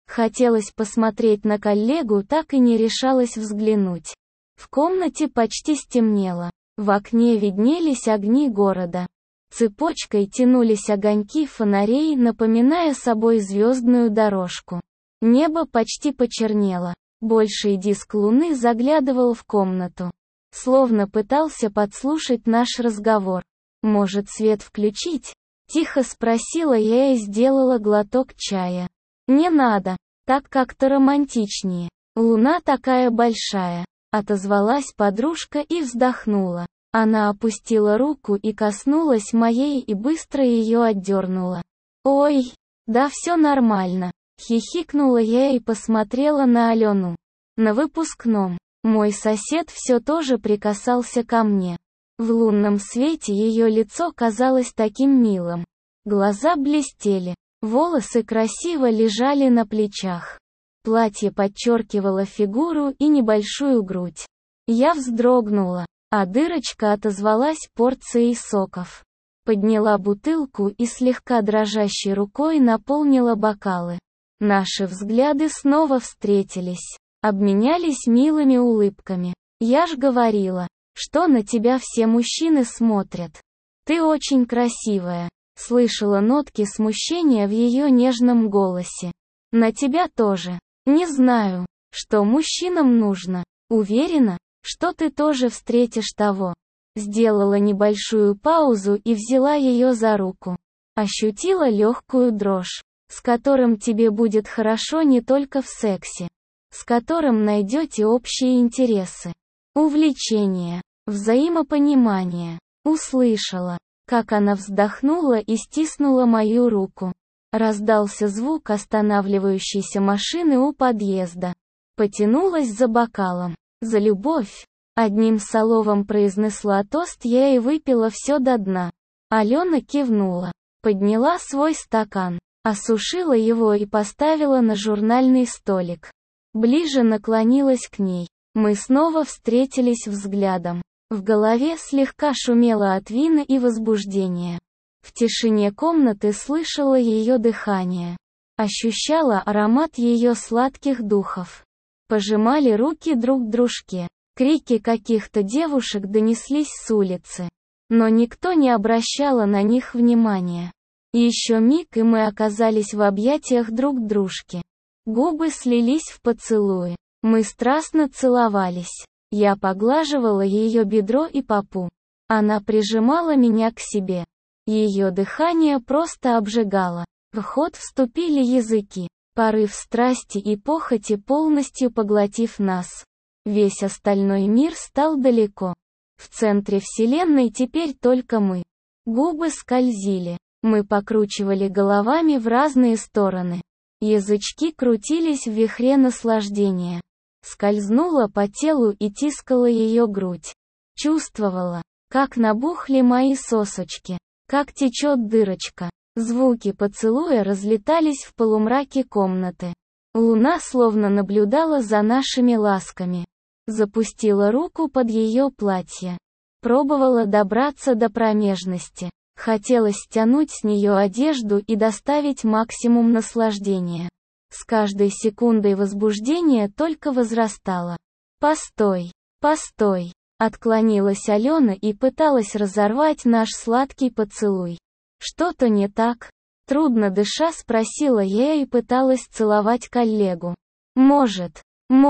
Хотелось посмотреть на коллегу, так и не решалась взглянуть. В комнате почти стемнело. В окне виднелись огни города. Цепочкой тянулись огоньки фонарей, напоминая собой звездную дорожку. Небо почти почернело. Больший диск луны заглядывал в комнату. Словно пытался подслушать наш разговор. «Может, свет включить?» — тихо спросила я и сделала глоток чая. «Не надо, так как-то романтичнее. Луна такая большая», — отозвалась подружка и вздохнула. Она опустила руку и коснулась моей и быстро ее отдернула. «Ой, да все нормально», — хихикнула я и посмотрела на Алену. На выпускном. Мой сосед все тоже прикасался ко мне. В лунном свете ее лицо казалось таким милым. Глаза блестели, волосы красиво лежали на плечах. Платье подчеркивало фигуру и небольшую грудь. Я вздрогнула, а дырочка отозвалась порцией соков. Подняла бутылку и слегка дрожащей рукой наполнила бокалы. Наши взгляды снова встретились. Обменялись милыми улыбками. «Я ж говорила, что на тебя все мужчины смотрят. Ты очень красивая», — слышала нотки смущения в ее нежном голосе. «На тебя тоже. Не знаю, что мужчинам нужно. Уверена, что ты тоже встретишь того». Сделала небольшую паузу и взяла ее за руку. Ощутила легкую дрожь, с которым тебе будет хорошо не только в сексе, с которым найдете общие интересы, увлечения, взаимопонимание. Услышала, как она вздохнула и стиснула мою руку. Раздался звук останавливающейся машины у подъезда. Потянулась за бокалом. «За любовь!» Одним словом произнесла тост я и выпила все до дна. Алена кивнула, подняла свой стакан, осушила его и поставила на журнальный столик. Ближе наклонилась к ней. Мы снова встретились взглядом. В голове слегка шумело от вина и возбуждения. В тишине комнаты слышала ее дыхание. Ощущала аромат ее сладких духов. Пожимали руки друг дружке. Крики каких-то девушек донеслись с улицы. Но никто не обращал на них внимания. Еще миг, и мы оказались в объятиях друг дружки. Губы слились в поцелуи. Мы страстно целовались. Я поглаживала ее бедро и попу. Она прижимала меня к себе. Ее дыхание просто обжигало. В ход вступили языки. Порыв страсти и похоти полностью поглотив нас. Весь остальной мир стал далеко. В центре вселенной теперь только мы. Губы скользили. Мы покручивали головами в разные стороны. Язычки крутились в вихре наслаждения. Скользнула по телу и тискала ее грудь. Чувствовала, как набухли мои сосочки, как течет дырочка. Звуки поцелуя разлетались в полумраке комнаты. Луна словно наблюдала за нашими ласками. Запустила руку под ее платье. Пробовала добраться до промежности. Хотелось стянуть с нее одежду и доставить максимум наслаждения. С каждой секундой возбуждение только возрастало. «Постой, постой!» Отклонилась Алена и пыталась разорвать наш сладкий поцелуй. «Что-то не так?» Трудно дыша спросила я и пыталась целовать коллегу. «Может,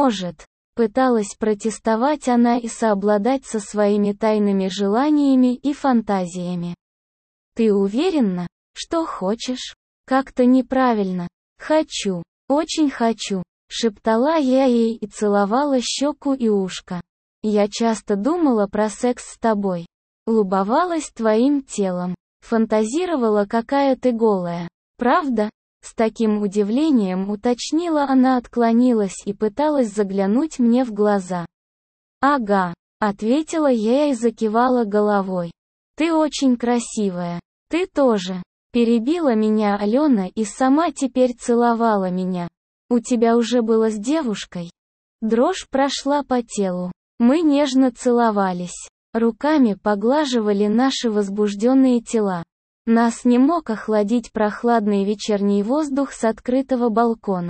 пыталась протестовать она и совладать со своими тайными желаниями и фантазиями. «Ты уверена, что хочешь?» «Как-то неправильно». «Хочу, очень хочу», — шептала я ей и целовала щеку и ушко. «Я часто думала про секс с тобой. Любовалась твоим телом. Фантазировала, какая ты голая. Правда?» С таким удивлением уточнила она, отклонилась и пыталась заглянуть мне в глаза. «Ага», — ответила я и закивала головой. «Ты очень красивая. Ты тоже». Перебила меня Алена и сама теперь целовала меня. «У тебя уже было с девушкой?» Дрожь прошла по телу. Мы нежно целовались. Руками поглаживали наши возбужденные тела. Нас не мог охладить прохладный вечерний воздух с открытого балкона.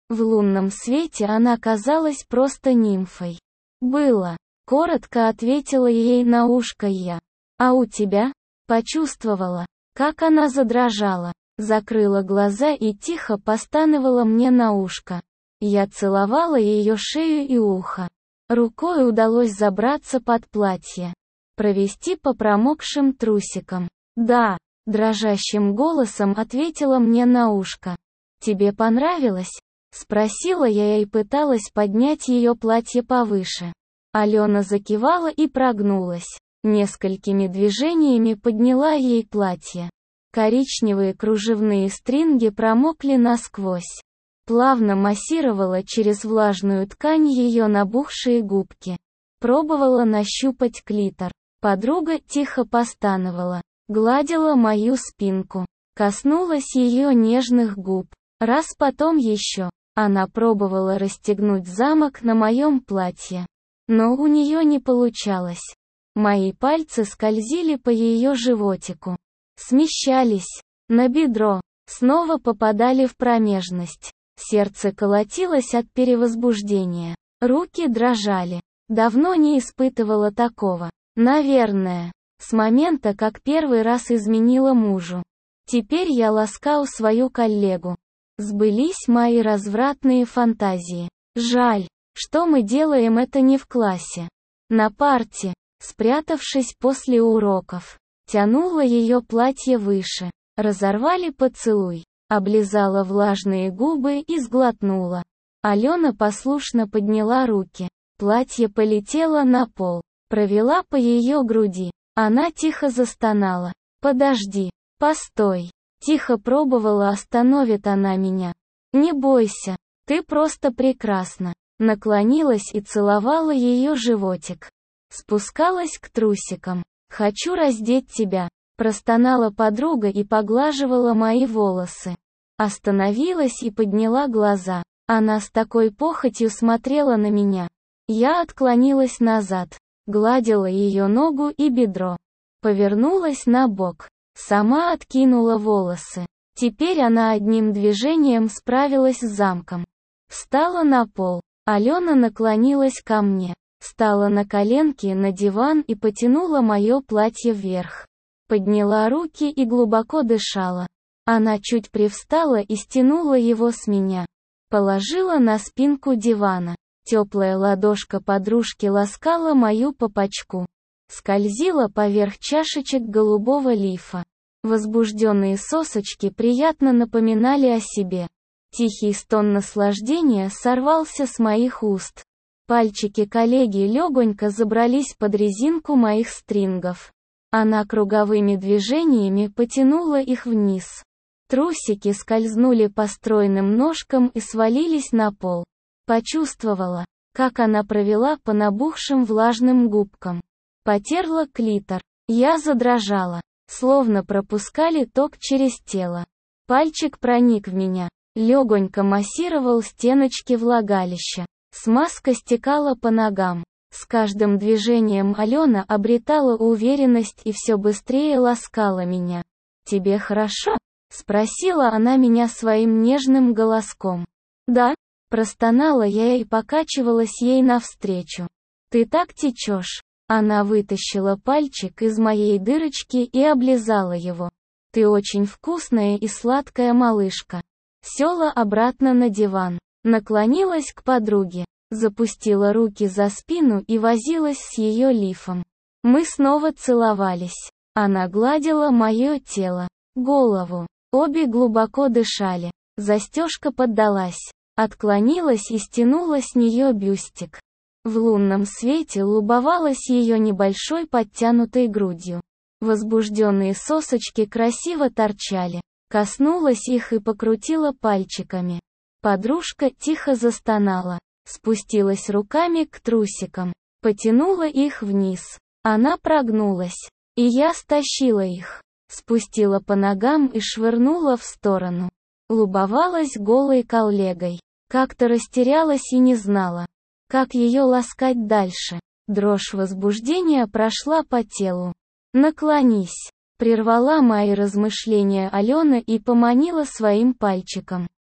В лунном свете она казалась просто нимфой. «Было», — коротко ответила ей на ушко я. «А у тебя?» Почувствовала, как она задрожала, закрыла глаза и тихо постановала мне на ушко. Я целовала ее шею и ухо. Рукой удалось забраться под платье, провести по промокшим трусикам. «Да», — дрожащим голосом ответила мне на ушко. «Тебе понравилось?» — спросила я и пыталась поднять ее платье повыше. Алена закивала и прогнулась. Несколькими движениями подняла ей платье. Коричневые кружевные стринги промокли насквозь. Плавно массировала через влажную ткань ее набухшие губки. Пробовала нащупать клитор. Подруга тихо постановала. Гладила мою спинку. Коснулась ее нежных губ. Раз потом еще. Она пробовала расстегнуть замок на моем платье. Но у нее не получалось. Мои пальцы скользили по ее животику. Смещались. На бедро. Снова попадали в промежность. Сердце колотилось от перевозбуждения. Руки дрожали. Давно не испытывала такого. Наверное. С момента, как первый раз изменила мужу. Теперь я ласкал свою коллегу. Сбылись мои развратные фантазии. Жаль, что мы делаем это не в классе. На парте. Спрятавшись после уроков, тянула ее платье выше, разорвали поцелуй, облизала влажные губы и сглотнула. Алена послушно подняла руки, платье полетело на пол, провела по ее груди, она тихо застонала. «Подожди, постой», тихо пробовала, остановит она меня. «Не бойся, ты просто прекрасна», наклонилась и целовала ее животик. Спускалась к трусикам. «Хочу раздеть тебя», простонала подруга и поглаживала мои волосы. Остановилась и подняла глаза. Она с такой похотью смотрела на меня. Я отклонилась назад, гладила ее ногу и бедро. Повернулась на бок. Сама откинула волосы. Теперь она одним движением справилась с замком. Встала на пол. Алена наклонилась ко мне. Встала на коленки на диван и потянула мое платье вверх. Подняла руки и глубоко дышала. Она чуть привстала и стянула его с меня. Положила на спинку дивана. Теплая ладошка подружки ласкала мою попочку. Скользила поверх чашечек голубого лифа. Возбужденные сосочки приятно напоминали о себе. Тихий стон наслаждения сорвался с моих уст. Пальчики коллеги легонько забрались под резинку моих стрингов. Она круговыми движениями потянула их вниз. Трусики скользнули по стройным ножкам и свалились на пол. Почувствовала, как она провела по набухшим влажным губкам. Потерла клитор. Я задрожала, словно пропускали ток через тело. Пальчик проник в меня, легонько массировал стеночки влагалища. Смазка стекала по ногам. С каждым движением Алена обретала уверенность и все быстрее ласкала меня. «Тебе хорошо?» — спросила она меня своим нежным голоском. «Да», — простонала я и покачивалась ей навстречу. «Ты так течешь». Она вытащила пальчик из моей дырочки и облизала его. «Ты очень вкусная и сладкая малышка». Села обратно на диван. Наклонилась к подруге, запустила руки за спину и возилась с ее лифом. Мы снова целовались. Она гладила мое тело, голову. Обе глубоко дышали. Застежка поддалась. Отклонилась и стянула с нее бюстик. В лунном свете любовалась ее небольшой подтянутой грудью. Возбужденные сосочки красиво торчали. Коснулась их и покрутила пальчиками. Подружка тихо застонала, спустилась руками к трусикам, потянула их вниз. Она прогнулась, и я стащила их, спустила по ногам и швырнула в сторону. Любовалась голой коллегой, как-то растерялась и не знала, как ее ласкать дальше. Дрожь возбуждения прошла по телу. «Наклонись», прервала мои размышления Алена и поманила своим пальчиком.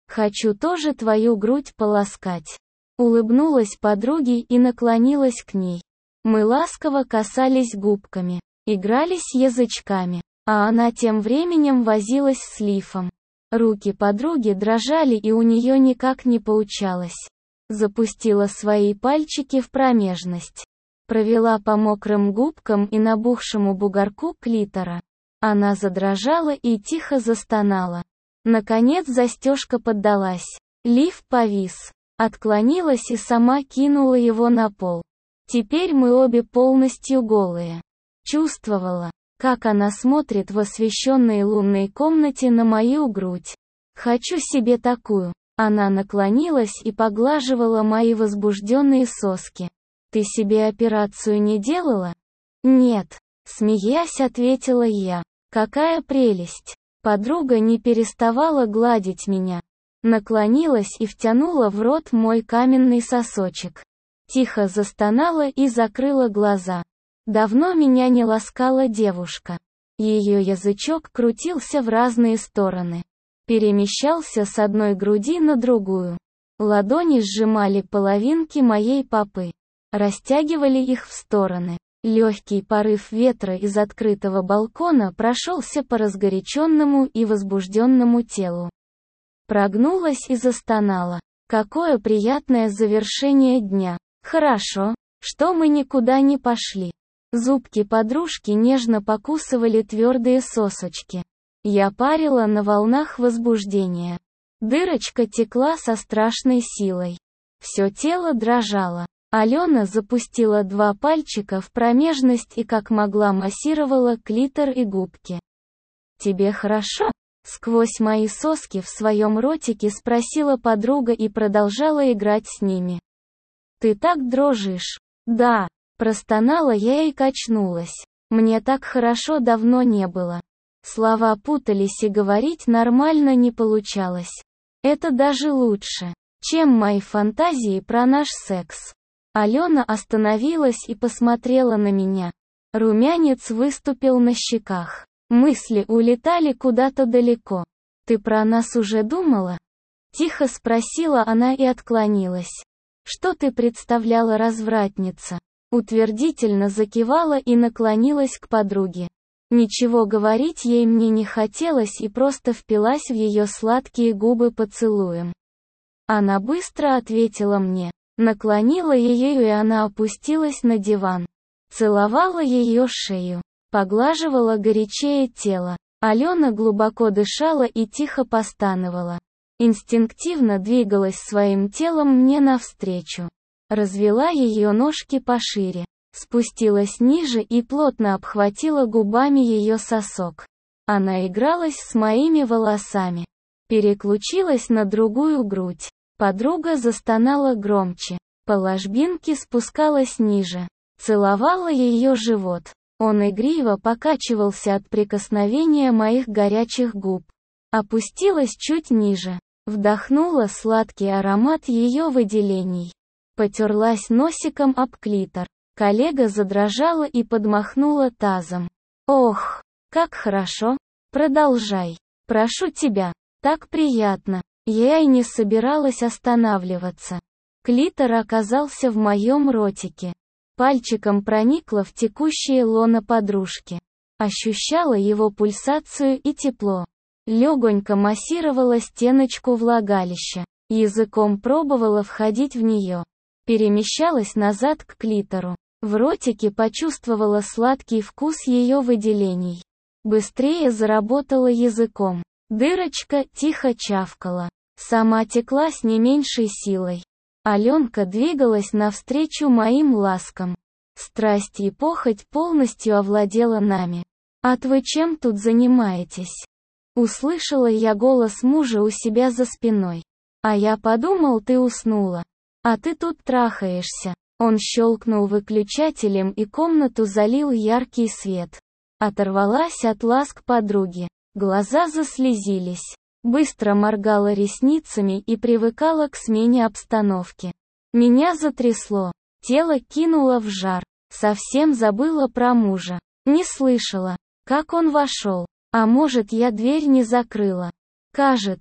Хочу тоже твою грудь поласкать. Улыбнулась подруге и наклонилась к ней. Мы ласково касались губками, игрались язычками, а она тем временем возилась с лифом. Руки подруги дрожали и у нее никак не получалось. Запустила свои пальчики в промежность. Провела по мокрым губкам и набухшему бугорку клитора. Она задрожала и тихо застонала. Наконец застежка поддалась. Лиф повис. Отклонилась и сама кинула его на пол. Теперь мы обе полностью голые. Чувствовала, как она смотрит в освещенной лунной комнате на мою грудь. Хочу себе такую. Она наклонилась и поглаживала мои возбужденные соски. Ты себе операцию не делала? Нет, смеясь, ответила я. Какая прелесть. Подруга не переставала гладить меня. Наклонилась и втянула в рот мой каменный сосочек. Тихо застонала и закрыла глаза. Давно меня не ласкала девушка. Ее язычок крутился в разные стороны. Перемещался с одной груди на другую. Ладони сжимали половинки моей попы. Растягивали их в стороны. Легкий порыв ветра из открытого балкона прошелся по разгоряченному и возбужденному телу. Прогнулась и застонала. Какое приятное завершение дня. Хорошо, что мы никуда не пошли. Зубки подружки нежно покусывали твердые сосочки. Я парила на волнах возбуждения. Дырочка текла со страшной силой. Все тело дрожало. Алена запустила 2 пальчика в промежность и как могла массировала клитор и губки. «Тебе хорошо?» Сквозь мои соски в своем ротике спросила подруга и продолжала играть с ними. «Ты так дрожишь?» «Да», простонала я и качнулась. Мне так хорошо давно не было. Слова путались и говорить нормально не получалось. Это даже лучше, чем мои фантазии про наш секс. Алена остановилась и посмотрела на меня. Румянец выступил на щеках. Мысли улетали куда-то далеко. «Ты про нас уже думала?» Тихо спросила она и отклонилась. «Что ты представляла, развратница?» Утвердительно закивала и наклонилась к подруге. Ничего говорить ей мне не хотелось и просто впилась в ее сладкие губы поцелуем. Она быстро ответила мне. Наклонила ее, и она опустилась на диван. Целовала ее шею. Поглаживала горячее тело. Алена глубоко дышала и тихо постановала. Инстинктивно двигалась своим телом мне навстречу. Развела ее ножки пошире. Спустилась ниже и плотно обхватила губами ее сосок. Она игралась с моими волосами. Переключилась на другую грудь. Подруга застонала громче. По ложбинке спускалась ниже. Целовала ее живот. Он игриво покачивался от прикосновения моих горячих губ. Опустилась чуть ниже. Вдохнула сладкий аромат ее выделений. Потерлась носиком об клитор. Коллега задрожала и подмахнула тазом. «Ох, как хорошо! Продолжай. Прошу тебя. Так приятно». Я и не собиралась останавливаться. Клитор оказался в моем ротике. Пальчиком проникла в текущее лоно подружки. Ощущала его пульсацию и тепло. Легонько массировала стеночку влагалища. Языком пробовала входить в нее. Перемещалась назад к клитору. В ротике почувствовала сладкий вкус ее выделений. Быстрее заработала языком. Дырочка тихо чавкала. Сама текла с не меньшей силой. Аленка двигалась навстречу моим ласкам. Страсть и похоть полностью овладела нами. «А вы чем тут занимаетесь?» Услышала я голос мужа у себя за спиной. «А я подумал, ты уснула. А ты тут трахаешься». Он щелкнул выключателем и комнату залил яркий свет. Оторвалась от ласк подруги. Глаза заслезились. Быстро моргала ресницами и привыкала к смене обстановки. Меня затрясло. Тело кинуло в жар. Совсем забыла про мужа. Не слышала, как он вошел. А может, я дверь не закрыла. Кажется,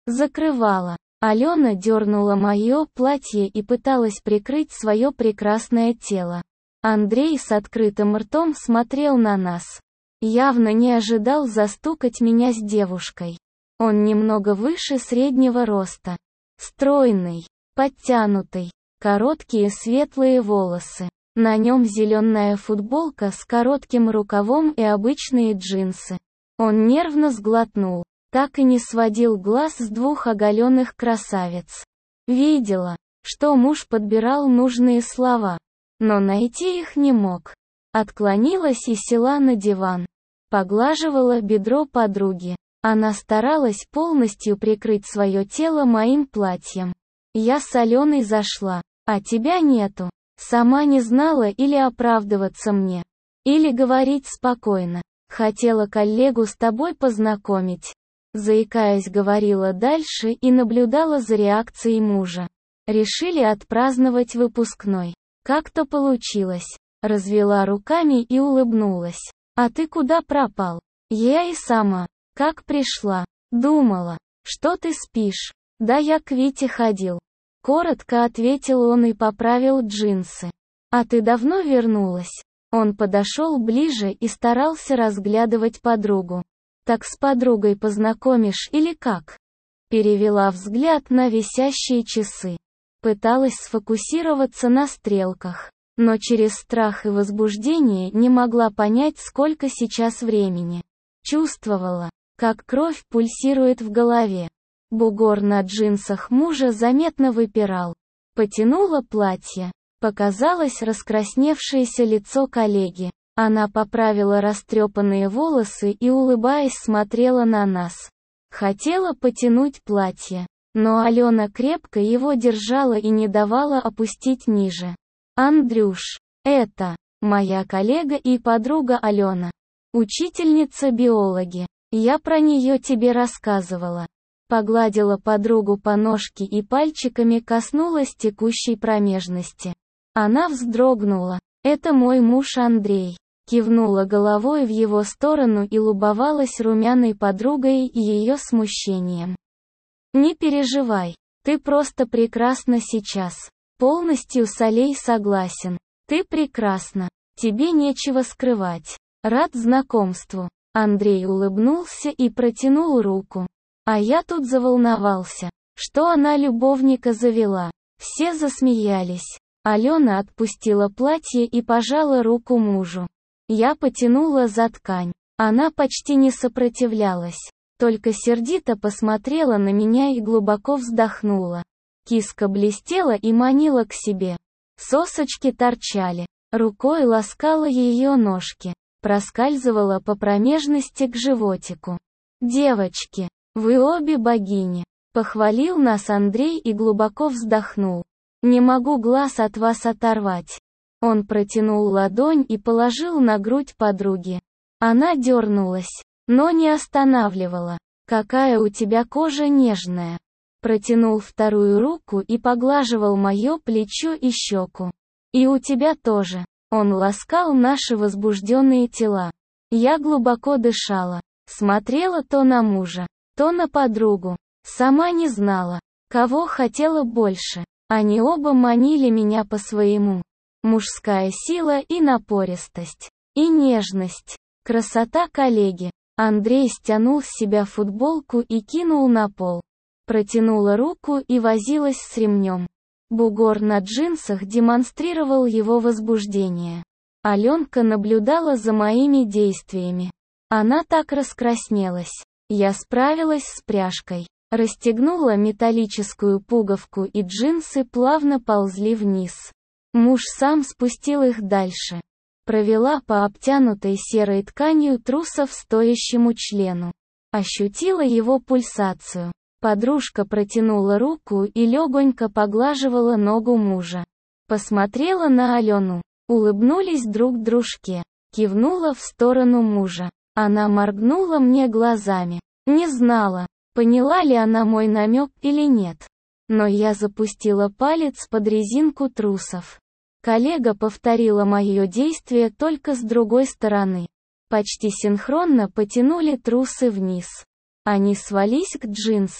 закрывала. Алена дернула мое платье и пыталась прикрыть свое прекрасное тело. Андрей с открытым ртом смотрел на нас. Явно не ожидал застукать меня с девушкой. Он немного выше среднего роста. Стройный, подтянутый, короткие светлые волосы. На нем зеленая футболка с коротким рукавом и обычные джинсы. Он нервно сглотнул, так и не сводил глаз с двух оголенных красавиц. Видела, что муж подбирал нужные слова, но найти их не мог. Отклонилась и села на диван. Поглаживала бедро подруги. Она старалась полностью прикрыть свое тело моим платьем. Я с Аленой зашла, а тебя нету. Сама не знала или оправдываться мне, или говорить спокойно. Хотела коллегу с тобой познакомить. Заикаясь, говорила дальше и наблюдала за реакцией мужа. Решили отпраздновать выпускной. Как-то получилось. Развела руками и улыбнулась. А ты куда пропал? Я и сама. Как пришла? Думала, что ты спишь. Да я к Вите ходил. Коротко ответил он и поправил джинсы. А ты давно вернулась? Он подошел ближе и старался разглядывать подругу. Так с подругой познакомишь или как? Перевела взгляд на висящие часы. Пыталась сфокусироваться на стрелках, но через страх и возбуждение не могла понять, сколько сейчас времени. Чувствовала, как кровь пульсирует в голове. Бугор на джинсах мужа заметно выпирал. Потянула платье. Показалось раскрасневшееся лицо коллеги. Она поправила растрепанные волосы и, улыбаясь, смотрела на нас. Хотела потянуть платье, но Алена крепко его держала и не давала опустить ниже. «Андрюш, это моя коллега и подруга Алена. Учительница биологии. Я про нее тебе рассказывала». Погладила подругу по ножке и пальчиками коснулась текущей промежности. Она вздрогнула. «Это мой муж Андрей». Кивнула головой в его сторону и любовалась румяной подругой и ее смущением. «Не переживай, ты просто прекрасна сейчас. Полностью с Алей согласен. Ты прекрасна. Тебе нечего скрывать. Рад знакомству». Андрей улыбнулся и протянул руку. А я тут заволновался, что она любовника завела. Все засмеялись. Алена отпустила платье и пожала руку мужу. Я потянула за ткань. Она почти не сопротивлялась, только сердито посмотрела на меня и глубоко вздохнула. Киска блестела и манила к себе. Сосочки торчали. Рукой ласкала ее ножки. Проскальзывала по промежности к животику. «Девочки, вы обе богини», — похвалил нас Андрей и глубоко вздохнул. «Не могу глаз от вас оторвать». Он протянул ладонь и положил на грудь подруги. Она дернулась, но не останавливала. «Какая у тебя кожа нежная». Протянул вторую руку и поглаживал мое плечо и щеку. «И у тебя тоже». Он ласкал наши возбужденные тела. Я глубоко дышала, смотрела то на мужа, то на подругу. Сама не знала, кого хотела больше. Они оба манили меня по-своему. Мужская сила и напористость. И нежность. Красота коллеги. Андрей стянул с себя футболку и кинул на пол. Протянула руку и возилась с ремнем. Бугор на джинсах демонстрировал его возбуждение. Аленка наблюдала за моими действиями. Она так раскраснелась. Я справилась с пряжкой. Расстегнула металлическую пуговку, и джинсы плавно ползли вниз. Муж сам спустил их дальше. Провела по обтянутой серой тканью трусов стоящему члену. Ощутила его пульсацию. Подружка протянула руку и легонько поглаживала ногу мужа. Посмотрела на Алену. Улыбнулись друг дружке. Кивнула в сторону мужа. Она моргнула мне глазами. Не знала, поняла ли она мой намек или нет. Но я запустила палец под резинку трусов. Коллега повторила мое действие только с другой стороны. Почти синхронно потянули трусы вниз. Они свались к джинсам.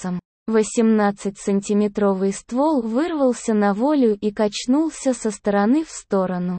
18-сантиметровый ствол вырвался на волю и качнулся со стороны в сторону.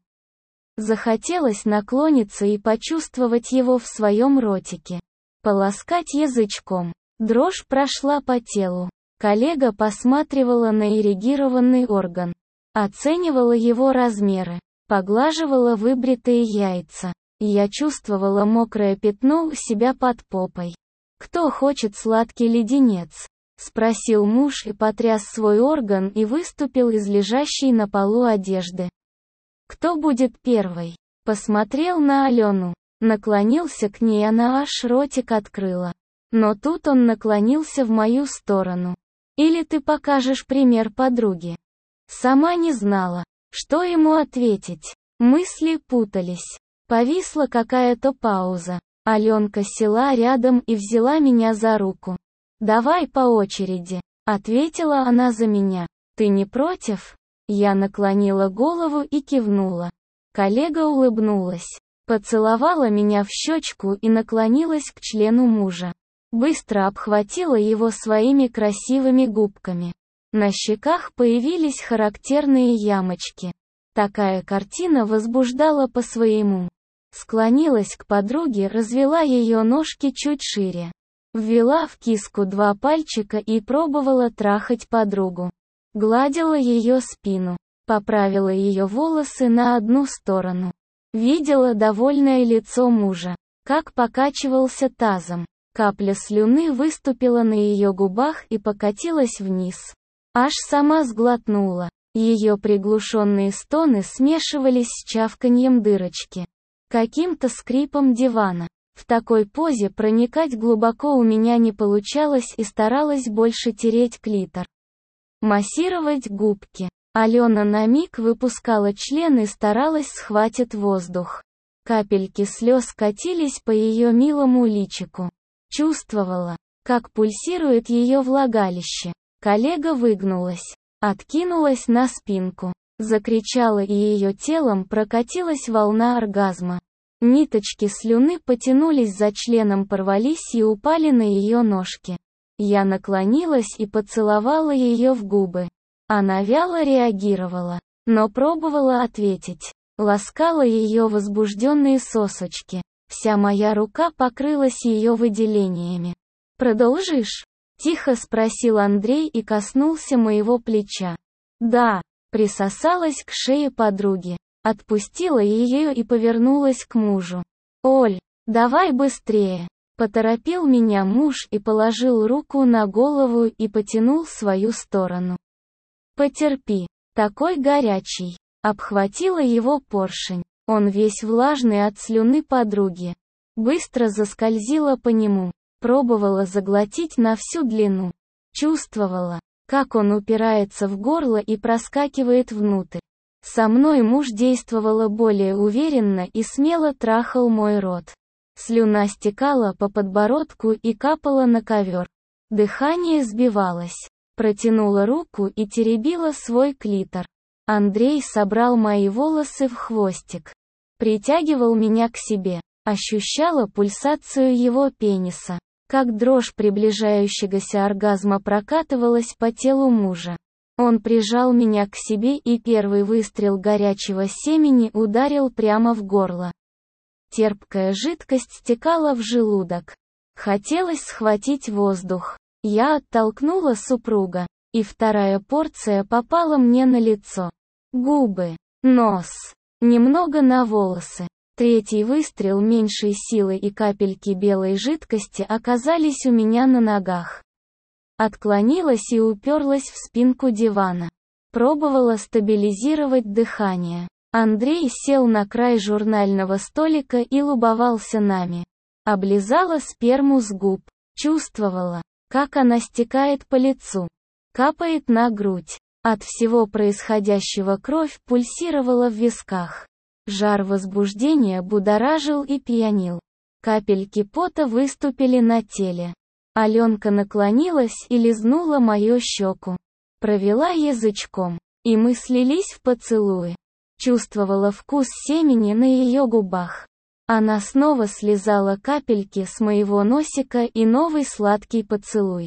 Захотелось наклониться и почувствовать его в своем ротике. Полоскать язычком. Дрожь прошла по телу. Коллега посматривала на эрегированный орган. Оценивала его размеры. Поглаживала выбритые яйца. Я чувствовала мокрое пятно у себя под попой. «Кто хочет сладкий леденец?» — спросил муж и потряс свой орган и выступил из лежащей на полу одежды. «Кто будет первой?» Посмотрел на Алену. Наклонился к ней, она аж ротик открыла. Но тут он наклонился в мою сторону. «Или ты покажешь пример подруге?» Сама не знала, что ему ответить. Мысли путались. Повисла какая-то пауза. Аленка села рядом и взяла меня за руку. «Давай по очереди», — ответила она за меня. «Ты не против?» Я наклонила голову и кивнула. Коллега улыбнулась. Поцеловала меня в щечку и наклонилась к члену мужа. Быстро обхватила его своими красивыми губками. На щеках появились характерные ямочки. Такая картина возбуждала по-своему. Склонилась к подруге, развела ее ножки чуть шире. Ввела в киску 2 пальчика и пробовала трахать подругу. Гладила ее спину. Поправила ее волосы на одну сторону. Видела довольное лицо мужа. Как покачивался тазом. Капля слюны выступила на ее губах и покатилась вниз. Аж сама сглотнула. Ее приглушенные стоны смешивались с чавканьем дырочки. Каким-то скрипом дивана. В такой позе проникать глубоко у меня не получалось и старалась больше тереть клитор. Массировать губки. Алена на миг выпускала член и старалась схватить воздух. Капельки слез катились по ее милому личику. Чувствовала, как пульсирует ее влагалище. Коллега выгнулась, откинулась на спинку. Закричала, и ее телом прокатилась волна оргазма. Ниточки слюны потянулись за членом, порвались и упали на ее ножки. Я наклонилась и поцеловала ее в губы. Она вяло реагировала, но пробовала ответить. Ласкала ее возбужденные сосочки. Вся моя рука покрылась ее выделениями. «Продолжишь?» — тихо спросил Андрей и коснулся моего плеча. «Да». Присосалась к шее подруги. Отпустила ее и повернулась к мужу. «Оль, давай быстрее!» Поторопил меня муж и положил руку на голову и потянул в свою сторону. «Потерпи, такой горячий!» Обхватила его поршень. Он весь влажный от слюны подруги. Быстро заскользила по нему. Пробовала заглотить на всю длину. Чувствовала, как он упирается в горло и проскакивает внутрь. Со мной муж действовал более уверенно и смело трахал мой рот. Слюна стекала по подбородку и капала на ковер. Дыхание сбивалось. Протянула руку и теребила свой клитор. Андрей собрал мои волосы в хвостик. Притягивал меня к себе. Ощущала пульсацию его пениса. Как дрожь приближающегося оргазма прокатывалась по телу мужа. Он прижал меня к себе, и первый выстрел горячего семени ударил прямо в горло. Терпкая жидкость стекала в желудок. Хотелось схватить воздух. Я оттолкнула супруга, и вторая порция попала мне на лицо. Губы, нос, немного на волосы. Третий выстрел меньшей силы, и капельки белой жидкости оказались у меня на ногах. Отклонилась и уперлась в спинку дивана. Пробовала стабилизировать дыхание. Андрей сел на край журнального столика и любовался нами. Облизала сперму с губ. Чувствовала, как она стекает по лицу. Капает на грудь. От всего происходящего кровь пульсировала в висках. Жар возбуждения будоражил и пьянил. Капельки пота выступили на теле. Аленка наклонилась и лизнула мою щеку. Провела язычком, и мы слились в поцелуи. Чувствовала вкус семени на ее губах. Она снова слизала капельки с моего носика, и новый сладкий поцелуй.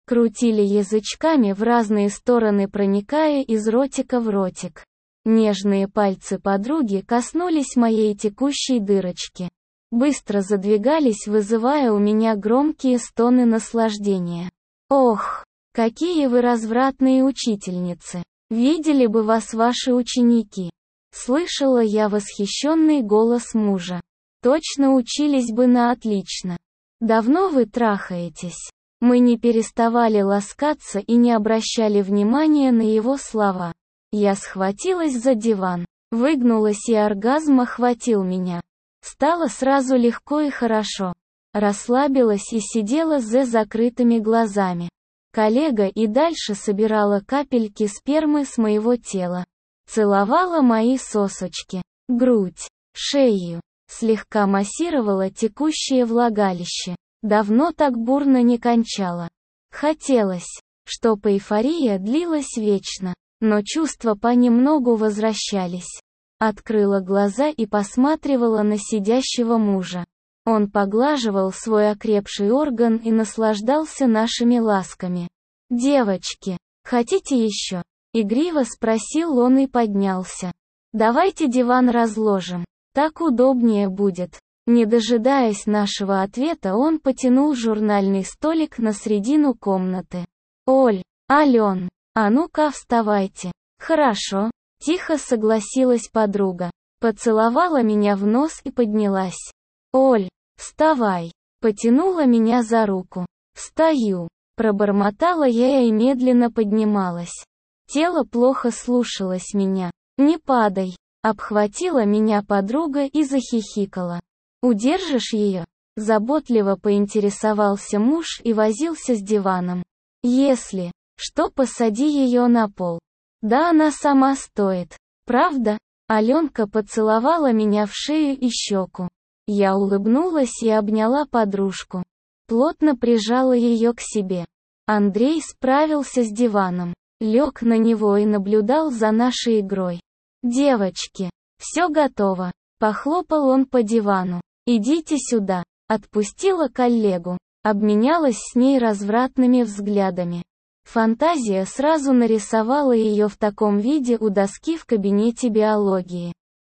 крутили язычками в разные стороны, проникая из ротика в ротик. Нежные пальцы подруги коснулись моей текущей дырочки. Быстро задвигались, вызывая у меня громкие стоны наслаждения. Ох, какие вы развратные учительницы! Видели бы вас ваши ученики! Слышала я восхищенный голос мужа. Точно учились бы на отлично. Давно вы трахаетесь? Мы не переставали ласкаться и не обращали внимания на его слова. Я схватилась за диван, выгнулась, и оргазм охватил меня. Стало сразу легко и хорошо. Расслабилась и сидела с закрытыми глазами. Коллега и дальше собирала капельки спермы с моего тела. Целовала мои сосочки, грудь, шею. Слегка массировала текущее влагалище. Давно так бурно не кончала. Хотелось, чтоб эйфория длилась вечно, но чувства понемногу возвращались. Открыла глаза и посматривала на сидящего мужа. Он поглаживал свой окрепший орган и наслаждался нашими ласками. «Девочки, хотите еще?» — игриво спросил он и поднялся. «Давайте диван разложим, так удобнее будет». Не дожидаясь нашего ответа, он потянул журнальный столик на середину комнаты. «Оль, Ален, а ну-ка вставайте». «Хорошо», — тихо согласилась подруга. Поцеловала меня в нос и поднялась. «Оль, вставай», — потянула меня за руку. «Встаю», — пробормотала я и медленно поднималась. Тело плохо слушалось меня. «Не падай», — обхватила меня подруга и захихикала. «Удержишь ее?» — заботливо поинтересовался муж и возился с диваном. «Если что, посади ее на пол. Да она сама стоит. Правда?» Аленка поцеловала меня в шею и щеку. Я улыбнулась и обняла подружку. Плотно прижала ее к себе. Андрей справился с диваном, лег на него и наблюдал за нашей игрой. «Девочки, все готово», — похлопал он по дивану. «Идите сюда», — отпустила коллегу, обменялась с ней развратными взглядами. Фантазия сразу нарисовала ее в таком виде у доски в кабинете биологии.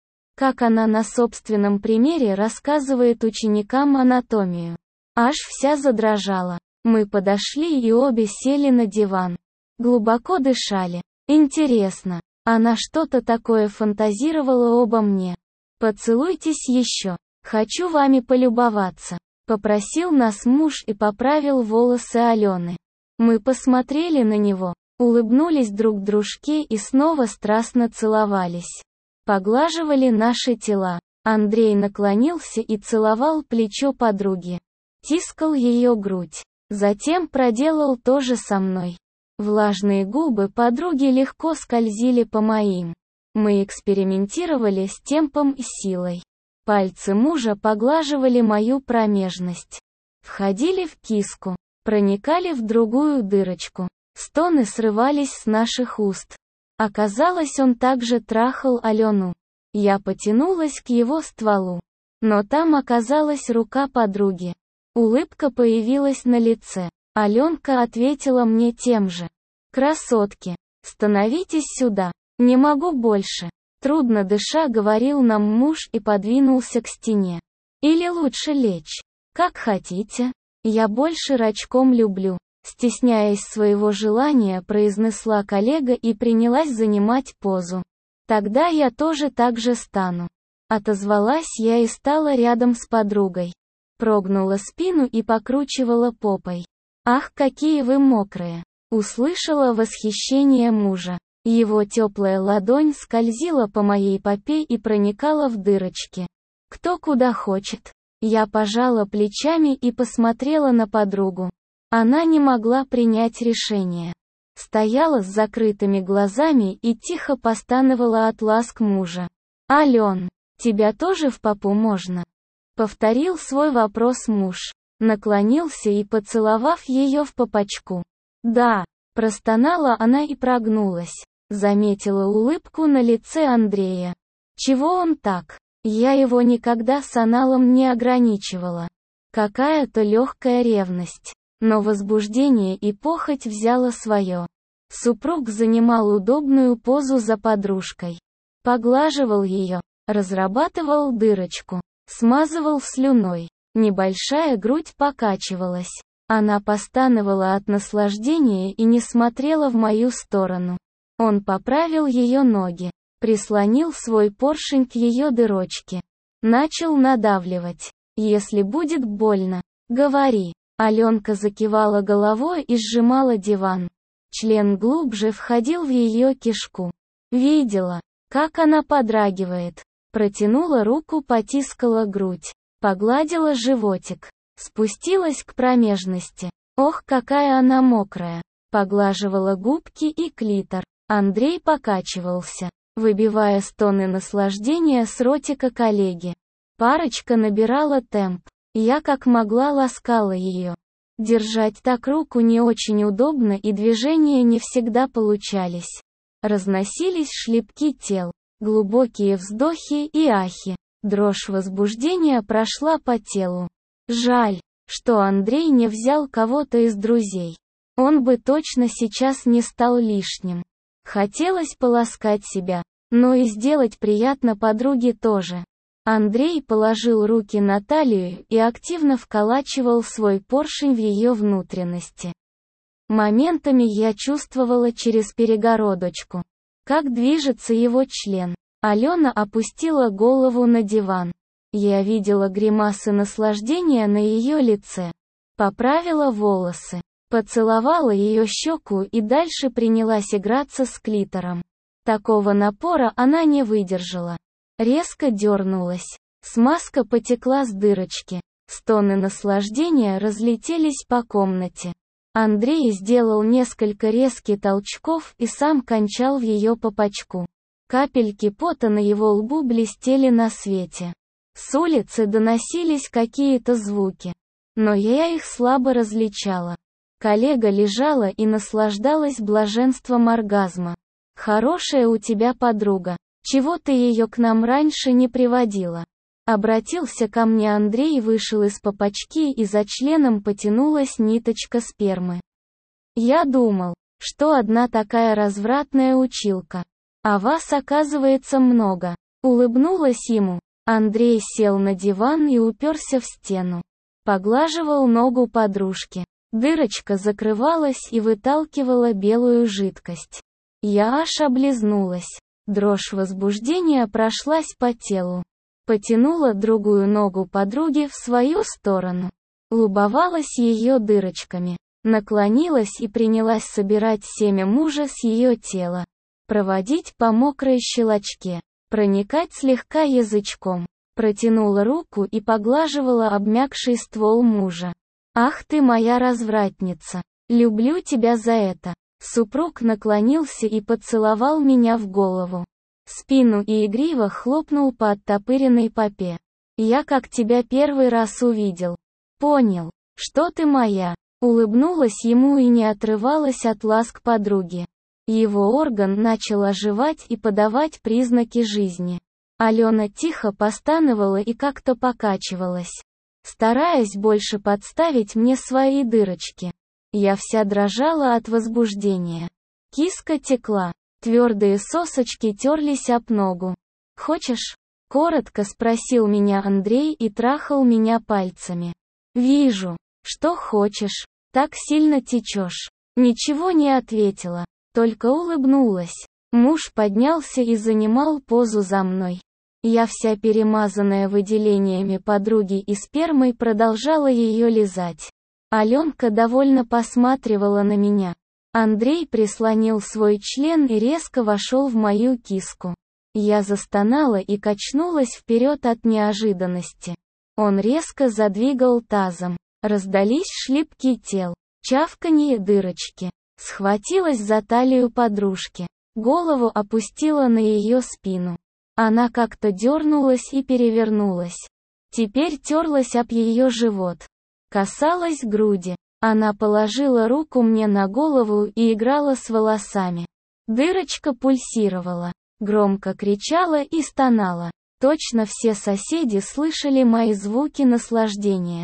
Как она на собственном примере рассказывает ученикам анатомию. Аж вся задрожала. Мы подошли и обе сели на диван. Глубоко дышали. Интересно, она что-то такое фантазировала обо мне. «Поцелуйтесь еще. Хочу вами полюбоваться», — попросил нас муж и поправил волосы Алены. Мы посмотрели на него, улыбнулись друг дружке и снова страстно целовались. Поглаживали наши тела. Андрей наклонился и целовал плечо подруги. Тискал ее грудь. Затем проделал то же со мной. Влажные губы подруги легко скользили по моим. Мы экспериментировали с темпом и силой. Пальцы мужа поглаживали мою промежность. Входили в киску, проникали в другую дырочку. Стоны срывались с наших уст. Оказалось, он также трахал Алену. Я потянулась к его стволу. Но там оказалась рука подруги. Улыбка появилась на лице. Аленка ответила мне тем же. «Красотки, становитесь сюда. Не могу больше». Трудно дыша говорил нам муж и подвинулся к стене. «Или лучше лечь. Как хотите. Я больше рачком люблю», стесняясь своего желания, произнесла коллега и принялась занимать позу. «Тогда я тоже так же стану». Отозвалась я и стала рядом с подругой. Прогнула спину и покручивала попой. «Ах, какие вы мокрые!» Услышала восхищение мужа. Его теплая ладонь скользила по моей попе и проникала в дырочки. «Кто куда хочет». Я пожала плечами и посмотрела на подругу. Она не могла принять решение. Стояла с закрытыми глазами и тихо постановала от ласк мужа. «Ален, тебя тоже в попу можно?» Повторил свой вопрос муж. Наклонился и поцеловав ее в попочку. «Да», простонала она и прогнулась. Заметила улыбку на лице Андрея. «Чего он так? Я его никогда с аналом не ограничивала. Какая-то легкая ревность». Но возбуждение и похоть взяло свое. Супруг занимал удобную позу за подружкой. Поглаживал ее, разрабатывал дырочку, смазывал слюной. Небольшая грудь покачивалась. Она постановала от наслаждения и не смотрела в мою сторону. Он поправил ее ноги, прислонил свой поршень к ее дырочке. Начал надавливать. «Если будет больно, говори». Аленка закивала головой и сжимала диван. Член глубже входил в ее кишку. Видела, как она подрагивает. Протянула руку, потискала грудь. Погладила животик. Спустилась к промежности. Ох, какая она мокрая. Поглаживала губки и клитор. Андрей покачивался, выбивая стоны наслаждения с ротика коллеги. Парочка набирала темп. Я как могла ласкала ее. Держать так руку не очень удобно, и движения не всегда получались. Разносились шлепки тел, глубокие вздохи и ахи. Дрожь возбуждения прошла по телу. Жаль, что Андрей не взял кого-то из друзей. Он бы точно сейчас не стал лишним. Хотелось поласкать себя, но и сделать приятно подруге тоже. Андрей положил руки на талию и активно вколачивал свой поршень в ее внутренности. Моментами я чувствовала через перегородочку, как движется его член. Алена опустила голову на диван. Я видела гримасы наслаждения на ее лице. Поправила волосы, поцеловала ее щеку и дальше принялась играться с клитором. Такого напора она не выдержала. Резко дернулась. Смазка потекла с дырочки. Стоны наслаждения разлетелись по комнате. Андрей сделал несколько резких толчков и сам кончал в ее попочку. Капельки пота на его лбу блестели на свете. С улицы доносились какие-то звуки, но я их слабо различала. Коллега лежала и наслаждалась блаженством оргазма. «Хорошая у тебя подруга. Чего ты ее к нам раньше не приводила?» Обратился ко мне Андрей, вышел из попочки, и за членом потянулась ниточка спермы. Я думал, что одна такая развратная училка. А вас, оказывается, много. Улыбнулась ему. Андрей сел на диван и уперся в стену. Поглаживал ногу подружки. Дырочка закрывалась и выталкивала белую жидкость. Я аж облизнулась. Дрожь возбуждения прошлась по телу. Потянула другую ногу подруги в свою сторону. Любовалась ее дырочками. Наклонилась и принялась собирать семя мужа с ее тела. Проводить по мокрой щелочке. Проникать слегка язычком. Протянула руку и поглаживала обмякший ствол мужа. «Ах ты моя развратница! Люблю тебя за это!» Супруг наклонился и поцеловал меня в голову, спину и игриво хлопнул по оттопыренной попе. «Я как тебя первый раз увидел. Понял, что ты моя». Улыбнулась ему и не отрывалась от ласк подруги. Его орган начал оживать и подавать признаки жизни. Алена тихо постановала и как-то покачивалась, стараясь больше подставить мне свои дырочки. Я вся дрожала от возбуждения. Киска текла, твердые сосочки терлись об ногу. «Хочешь?» — коротко спросил меня Андрей и трахал меня пальцами. «Вижу, что хочешь, так сильно течешь». Ничего не ответила, только улыбнулась. Муж поднялся и занимал позу за мной. Я вся перемазанная выделениями подруги и спермой продолжала ее лизать. Аленка довольно посматривала на меня. Андрей прислонил свой член и резко вошел в мою киску. Я застонала и качнулась вперед от неожиданности. Он резко задвигал тазом. Раздались шлепки тел, чавканье дырочки. Схватилась за талию подружки. Голову опустила на ее спину. Она как-то дернулась и перевернулась. Теперь терлась об ее живот. Касалась груди. Она положила руку мне на голову и играла с волосами. Дырочка пульсировала, громко кричала и стонала. Точно все соседи слышали мои звуки наслаждения.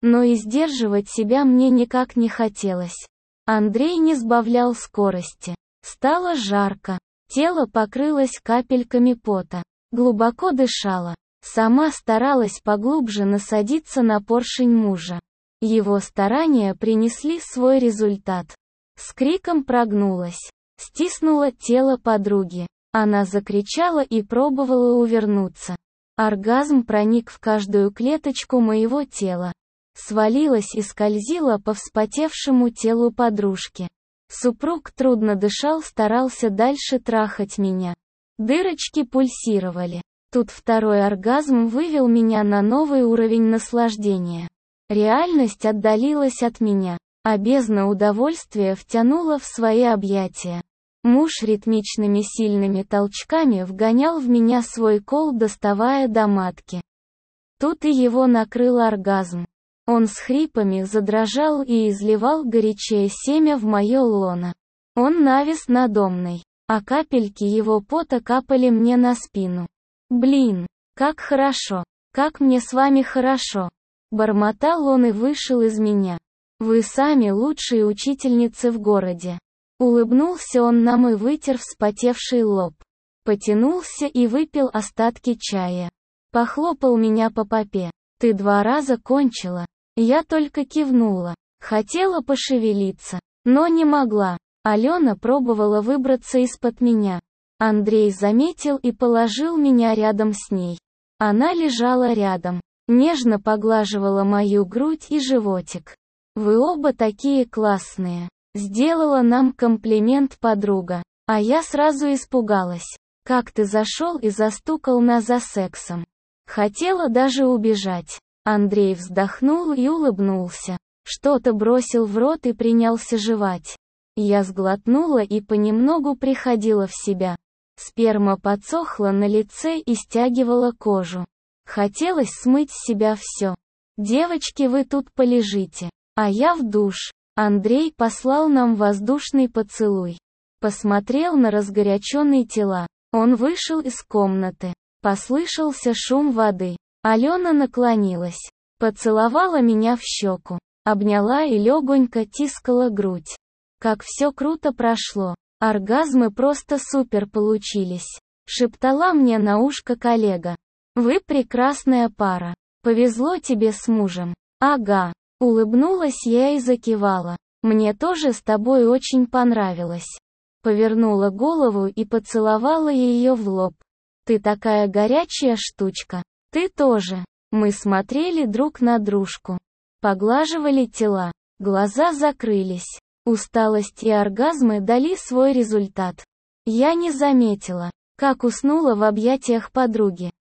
но и сдерживать себя мне никак не хотелось. Андрей не сбавлял скорости. Стало жарко. Тело покрылось капельками пота. Глубоко дышала. Сама старалась поглубже насадиться на поршень мужа. Его старания принесли свой результат. С криком прогнулась. Стиснула тело подруги. Она закричала и пробовала увернуться. Оргазм проник в каждую клеточку моего тела. Свалилась и скользила по вспотевшему телу подружки. Супруг трудно дышал, старался дальше трахать меня. Дырочки пульсировали. Тут второй оргазм вывел меня на новый уровень наслаждения. Реальность отдалилась от меня, а бездна удовольствия втянула в свои объятия. Муж ритмичными сильными толчками вгонял в меня свой кол, доставая до матки. Тут и его накрыл оргазм. Он с хрипами задрожал и изливал горячее семя в мое лоно. Он навис надо мной, а капельки его пота капали мне на спину. «Блин, как хорошо, как мне с вами хорошо!» Бормотал он и вышел из меня. «Вы сами лучшие учительницы в городе». Улыбнулся он нам и вытер вспотевший лоб. Потянулся и выпил остатки чая. Похлопал меня по попе. «Ты 2 раза кончила». Я только кивнула. Хотела пошевелиться, но не могла. Алена пробовала выбраться из-под меня. Андрей заметил и положил меня рядом с ней. Она лежала рядом, нежно поглаживала мою грудь и животик. «Вы оба такие классные». Сделала нам комплимент подруга. А я сразу испугалась. «Как ты зашел и застукал нас за сексом?» Хотела даже убежать. Андрей вздохнул и улыбнулся. Что-то бросил в рот и принялся жевать. Я сглотнула и понемногу приходила в себя. Сперма подсохла на лице и стягивала кожу. Хотелось смыть с себя все. «Девочки, вы тут полежите, а я в душ». Андрей послал нам воздушный поцелуй. Посмотрел на разгоряченные тела. Он вышел из комнаты. Послышался шум воды. Алена наклонилась. Поцеловала меня в щеку. Обняла и легонько тискала грудь. Как все круто прошло. Оргазмы просто супер получились. Шептала мне на ушко коллега. «Вы прекрасная пара. Повезло тебе с мужем». «Ага». Улыбнулась я и закивала. «Мне тоже с тобой очень понравилось». Повернула голову и поцеловала ее в лоб. «Ты такая горячая штучка. Ты тоже». Мы смотрели друг на дружку. Поглаживали тела. Глаза закрылись. Усталость и оргазмы дали свой результат. Я не заметила, как уснула в объятиях подруги.